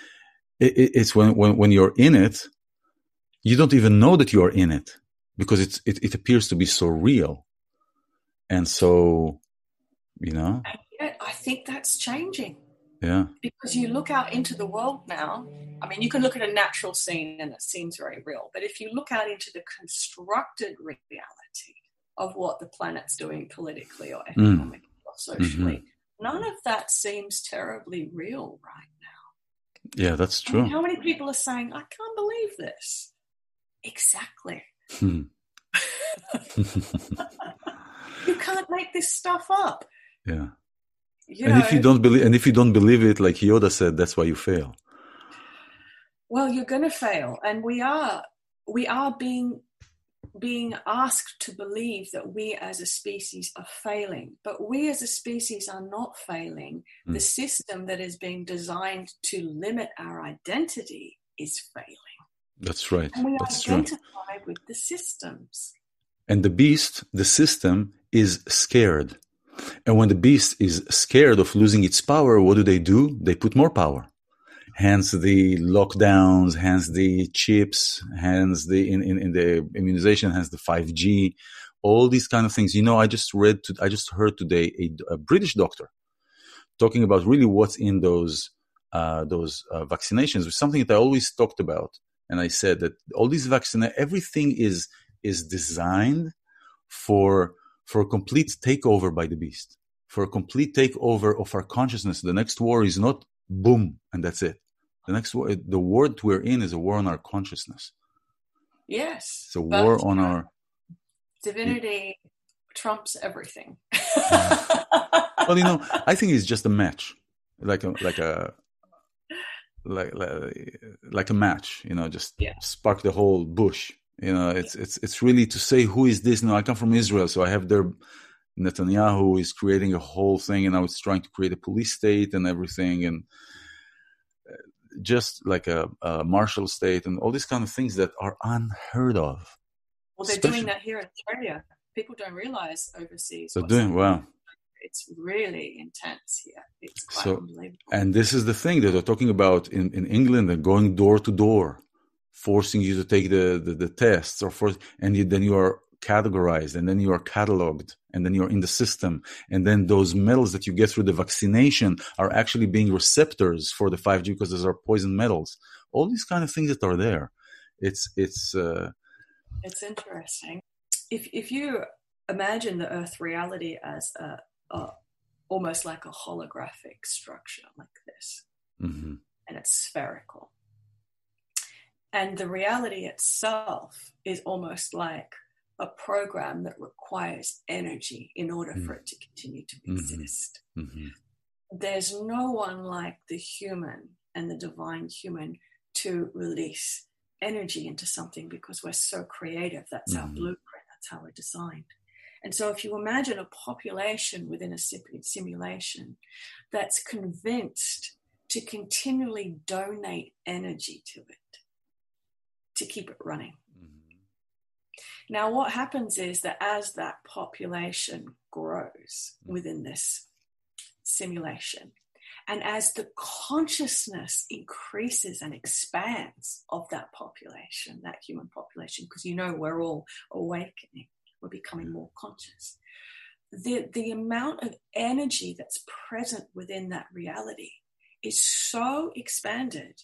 it, it it's when, when when you're in it, you don't even know that you are in it because it's it, it appears to be so real, and so, you know. And yet, I think that's changing. Yeah. Because you look out into the world now, I mean, you can look at a natural scene and it seems very real. But if you look out into the constructed reality of what the planet's doing politically or economically mm. or socially, mm-hmm. none of that seems terribly real right now. Yeah, that's true. I mean, how many people are saying, I can't believe this? Exactly. Hmm. You can't make this stuff up. Yeah. You and know, if you don't believe, and if you don't believe it, like Yoda said, that's why you fail. Well, you're going to fail, and we are, we are being being asked to believe that we as a species are failing, but we as a species are not failing. Mm. The system that has been designed to limit our identity is failing. That's right. And we That's identify true. with the systems. And the beast, the system, is scared. And when the beast is scared of losing its power, what do they do? They put more power. Hence the lockdowns, hence the chips, hence the in, in, in the immunization, hence the five G, all these kind of things. You know, I just read, to, I just heard today a, a British doctor talking about really what's in those uh, those uh, vaccinations, which is something that I always talked about. And I said that all these vaccine, everything is is designed for for a complete takeover by the beast, for a complete takeover of our consciousness. The next war is not boom and that's it. The next war, the war that we're in is a war on our consciousness. Yes. It's a war on our... Divinity yeah. trumps everything. Well, you know, I think it's just a match. Like a, like a, like, like, like a match, you know, just yeah. spark the whole bush. You know, it's, yeah. it's, it's really to say, who is this? No, I come from Israel. So I have their Netanyahu is creating a whole thing, and now it's trying to create a police state and everything. And just like a, a martial state and all these kind of things that are unheard of. Well, they're Especially, doing that here in Australia. People don't realize overseas. They're doing, wow. It's really intense here. It's quite so, unbelievable. And this is the thing that they're talking about in, in England. They're going door to door, forcing you to take the, the, the tests, or force, and you, then you are categorized, and then you are cataloged, and then you're in the system, and then those metals that you get through the vaccination are actually being receptors for the five G because those are poison metals. All these kind of things that are there. It's it's uh, it's interesting. If if you imagine the Earth reality as a, a almost like a holographic structure like this, mm-hmm. and it's spherical, and the reality itself is almost like a program that requires energy in order mm. for it to continue to exist. Mm-hmm. There's no one like the human and the divine human to release energy into something because we're so creative. That's mm-hmm. our blueprint. That's how we're designed. And so if you imagine a population within a simulation that's convinced to continually donate energy to it, to keep it running. Now, what happens is that as that population grows within this simulation, and as the consciousness increases and expands of that population, that human population, because you know we're all awakening, we're becoming more conscious, the, the amount of energy that's present within that reality is so expanded,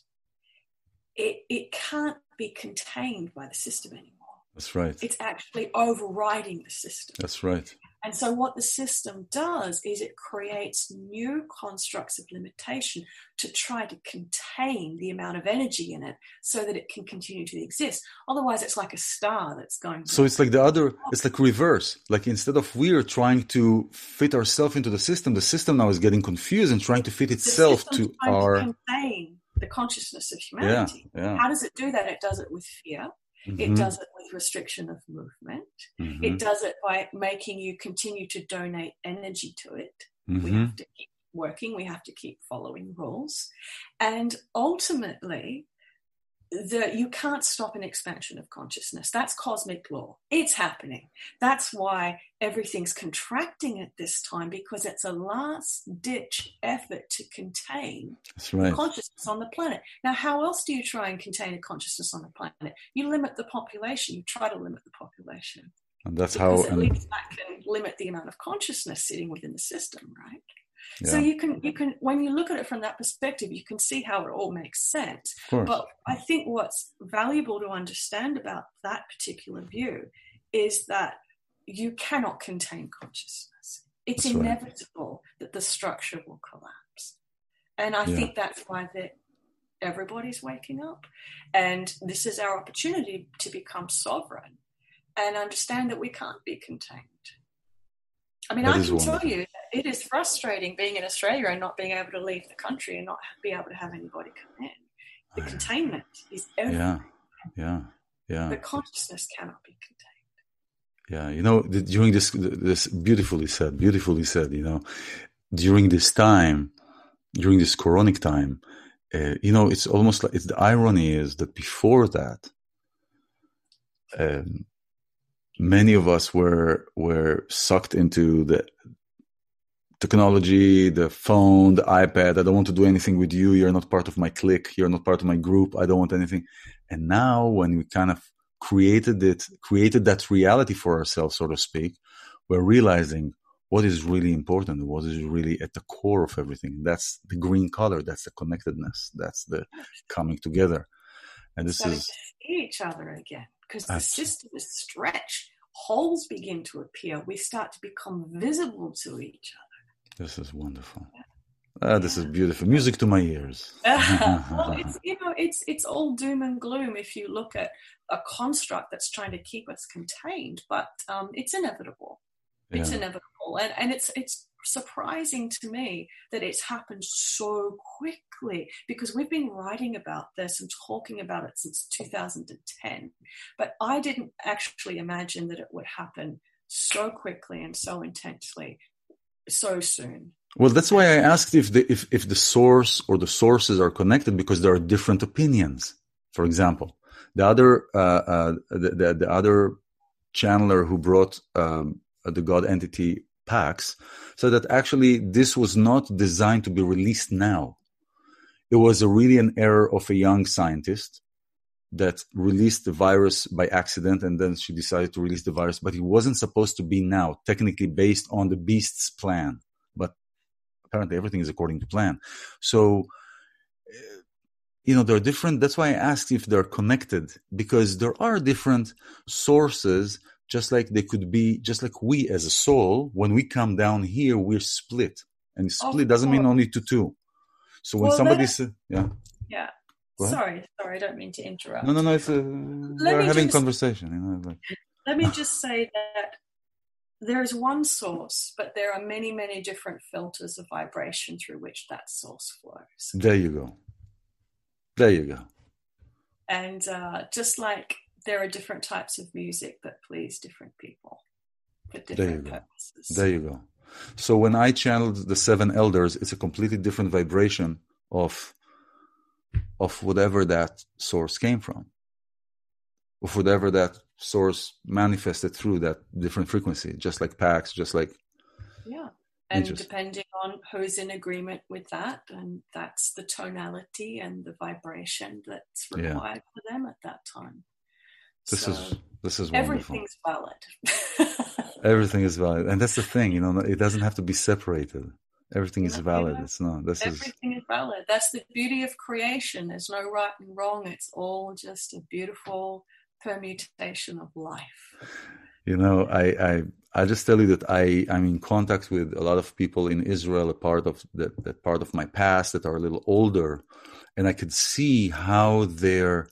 it, it can't be contained by the system anymore. That's right. It's actually overriding the system. That's right. And so what the system does is it creates new constructs of limitation to try to contain the amount of energy in it so that it can continue to exist. Otherwise, it's like a star that's going... So it's like the other, it's like reverse. Like instead of we're trying to fit ourselves into the system, the system now is getting confused and trying to fit itself to our... to contain the consciousness of humanity. Yeah, yeah. How does it do that? It does it with fear. Mm-hmm. It does it with restriction of movement. Mm-hmm. It does it by making you continue to donate energy to it. Mm-hmm. We have to keep working. We have to keep following rules. And ultimately, the, you can't stop an expansion of consciousness. That's cosmic law. It's happening. That's why everything's contracting at this time, because it's a last-ditch effort to contain That's right. consciousness on the planet. Now, how else do you try and contain a consciousness on the planet? You limit the population. You try to limit the population. And that's because how... at And... least that can limit the amount of consciousness sitting within the system, right? Yeah. So you can, you can, when you look at it from that perspective, you can see how it all makes sense. But I think what's valuable to understand about that particular view is that you cannot contain consciousness. It's that's inevitable right. that the structure will collapse. And I yeah. think that's why that everybody's waking up. And this is our opportunity to become sovereign and understand that we can't be contained. I mean, that I can tell you that it is frustrating being in Australia and not being able to leave the country and not be able to have anybody come in. The containment is everything. Yeah, yeah, yeah. But consciousness cannot be contained. Yeah, you know, the, during this, this beautifully said, beautifully said, you know, during this time, during this Quranic time, uh, you know, it's almost like, it's the irony is that before that, um, many of us were were sucked into the technology, the phone, the iPad. I don't want to do anything with you. You're not part of my clique. You're not part of my group. I don't want anything. And now when we kind of created it, created that reality for ourselves, so to speak, we're realizing what is really important, what is really at the core of everything. That's the green color. That's the connectedness. That's the coming together. And this Starting is to see each other again, because the system is stretched. Holes begin to appear. We start to become visible to each other. This is wonderful. Ah, this is beautiful. Music to my ears. Well, it's, you know, it's it's all doom and gloom if you look at a construct that's trying to keep us contained, but um, it's inevitable. It's Yeah. inevitable, and and it's it's surprising to me that it's happened so quickly, because we've been writing about this and talking about it since two thousand ten, but I didn't actually imagine that it would happen so quickly and so intensely so soon. Well, that's why I asked if the if, if the source or the sources are connected, because there are different opinions. For example, the other uh, uh, the, the the other channeler who brought um, the God entity Pax said that actually this was not designed to be released now. It was a really an error of a young scientist that released the virus by accident, and then she decided to release the virus, but it wasn't supposed to be now, technically based on the beast's plan. But apparently everything is according to plan. So, you know, there are different, that's why I asked if they're connected, because there are different sources, just like they could be, just like we as a soul, when we come down here, we're split. And split doesn't mean only to two. So when Well, somebody that- says, yeah. Yeah. Go ahead. Sorry, sorry, I don't mean to interrupt. No, no, no, it's a, we're me having just- conversation. You know, like, Let me just say that there's one source, but there are many, many different filters of vibration through which that source flows. there you go. There you go. And uh, just like there are different types of music that please different people for There you different go. purposes. There you go. So when I channeled the seven elders, it's a completely different vibration of of whatever that source came from, of whatever that source manifested through that different frequency, just like Pax, just like Yeah. And Interesting. depending on who's in agreement with that, and that's the tonality and the vibration that's Yeah. required for them at that time. this So is this is wonderful. everything's valid. Everything is valid, and that's the thing. You know, it doesn't have to be separated. Everything is Yeah, valid. yeah. It's not. This is Everything is valid. That's the beauty of creation. There's no right and wrong. It's all just a beautiful permutation of life. You know, I, I, I just tell you that I, I'm in contact with a lot of people in Israel, a part of that, that part of my past that are a little older, and I could see how their,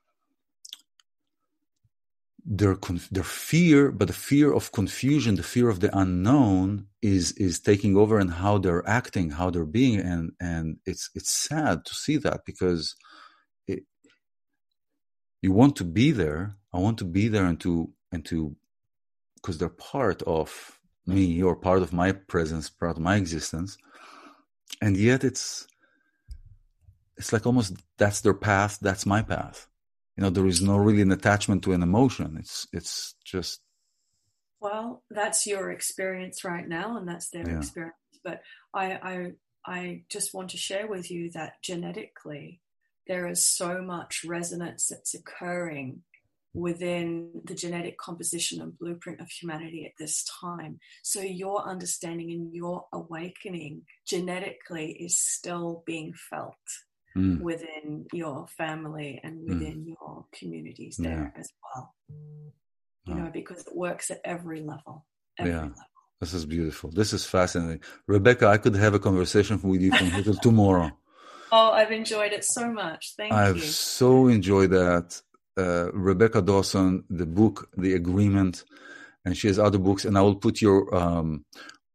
their, conf- their fear, but the fear of confusion, the fear of the unknown is, is taking over, and how they're acting, how they're being. And, and it's, it's sad to see that, because it, you want to be there. I want to be there and to, and to, because they're part of me or part of my presence, part of my existence. And yet it's, it's like almost that's their path. That's my path. You know, there is no really an attachment to an emotion. It's, it's just. Well, that's your experience right now, and that's their Yeah. experience. But I, I, I just want to share with you that genetically, there is so much resonance that's occurring within the genetic composition and blueprint of humanity at this time. So your understanding and your awakening genetically is still being felt Mm. within your family and within your communities Yeah. there as well. You Wow. know, because it works at every level. Every Yeah. level. This is beautiful. This is fascinating. Rebecca, I could have a conversation with you from here till tomorrow. Oh, I've enjoyed it so much. Thank I've you. so enjoyed that. Uh, Rebecca Dawson, the book, The Agreement, and she has other books, and I will put your um,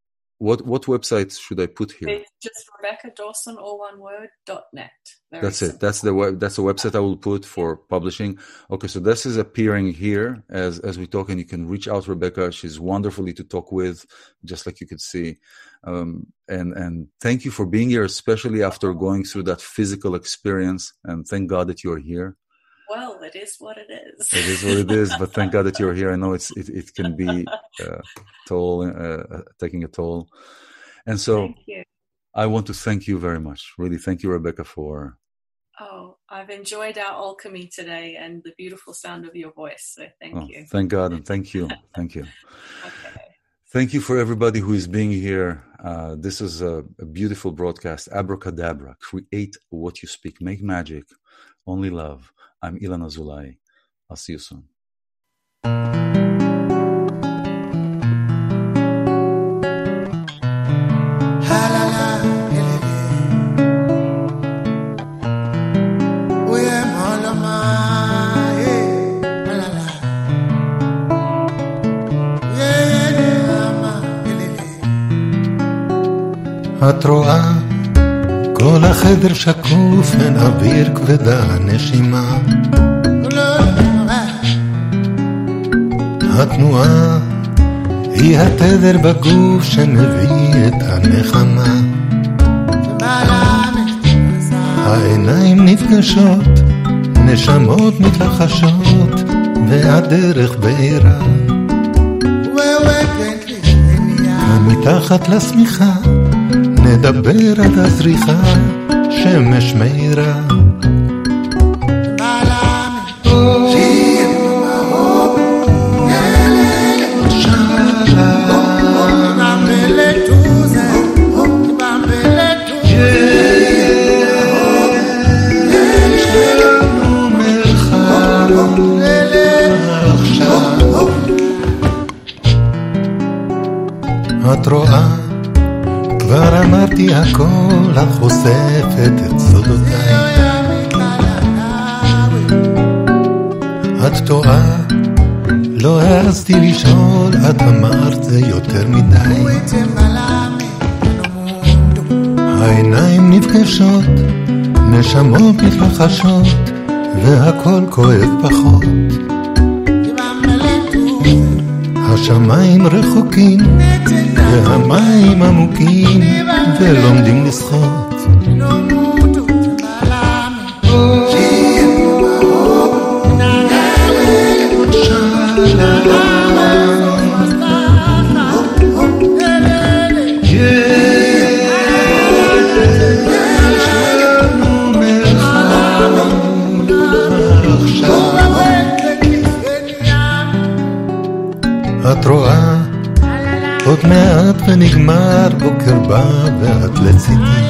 what what website should I put here? It's just Rebecca Dawson, all one word, dot net. Very that's simple. it. That's the web. That's the website I will put for publishing. Okay, so this is appearing here as as we talk, and you can reach out to Rebecca. She's wonderfully to talk with, just like you could see. Um, and and thank you for being here, especially after going through that physical experience. And thank God that you're here. Well, it is what it is. It is what it is, but thank God that you're here. I know it's it, it can be uh, toll, uh, taking a toll. And so Thank you. I want to thank you very much. Really, thank you, Rebecca, for... Oh, I've enjoyed our alchemy today and the beautiful sound of your voice. So thank oh, you. Thank God and thank you. Thank you. Okay. Thank you for everybody who is being here. Uh, this is a, a beautiful broadcast. Abracadabra. Create what you speak. Make magic. Only love. I'm Ilan Azulai. I'll see you soon. את רואה כל החדר שקוף, אין אוויר כבדה הנשימה, התנועה היא התדר בגוף שמביא את הנחמה, העיניים נפגשות, נשמות מתלחשות והדרך בעירה, ומתחת לשמיכה נדבר עד הזריחה, שמש מאירה. את רואה, כבר אמרתי הכל, את חושפת את סודותיי, את טועה, לא העזתי לשאול, את אמרת זה יותר מדי, העיניים נפגשות, נשמות מתלחשות, והכל כואב פחות, השמיים רחוקים והמים עמוקים ולומדים לשחות, את רואה, עוד מעט ונגמר, בוקר בא ואת לצידי,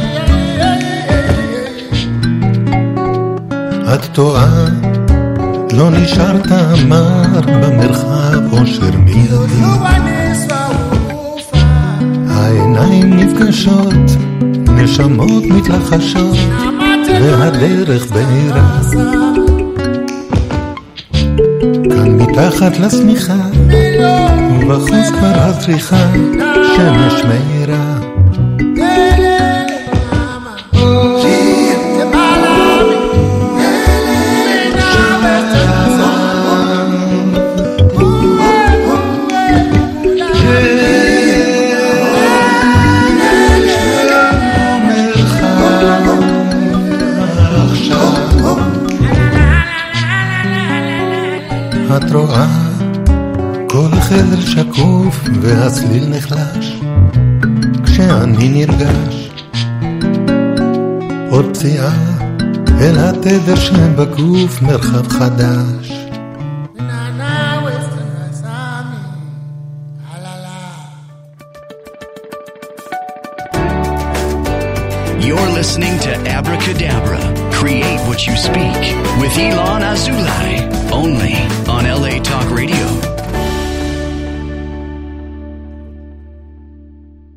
את טועה, לא נשארת אמר במרחב אושר מיידי, העיניים נפגשות, נשמות מתלחשות והדרך בעירה, כאן מתחת לשמיכה ובחוץ כבר הזריחה, שמש מאירה, את רואה, כל החדר שקוף והצליל נחלש, כשאני נרגש, עוד פציעה אל התדר שבגוף, מרחב חדש. You're listening to Abracadabra. Create what you speak with Ilan Azulai. Only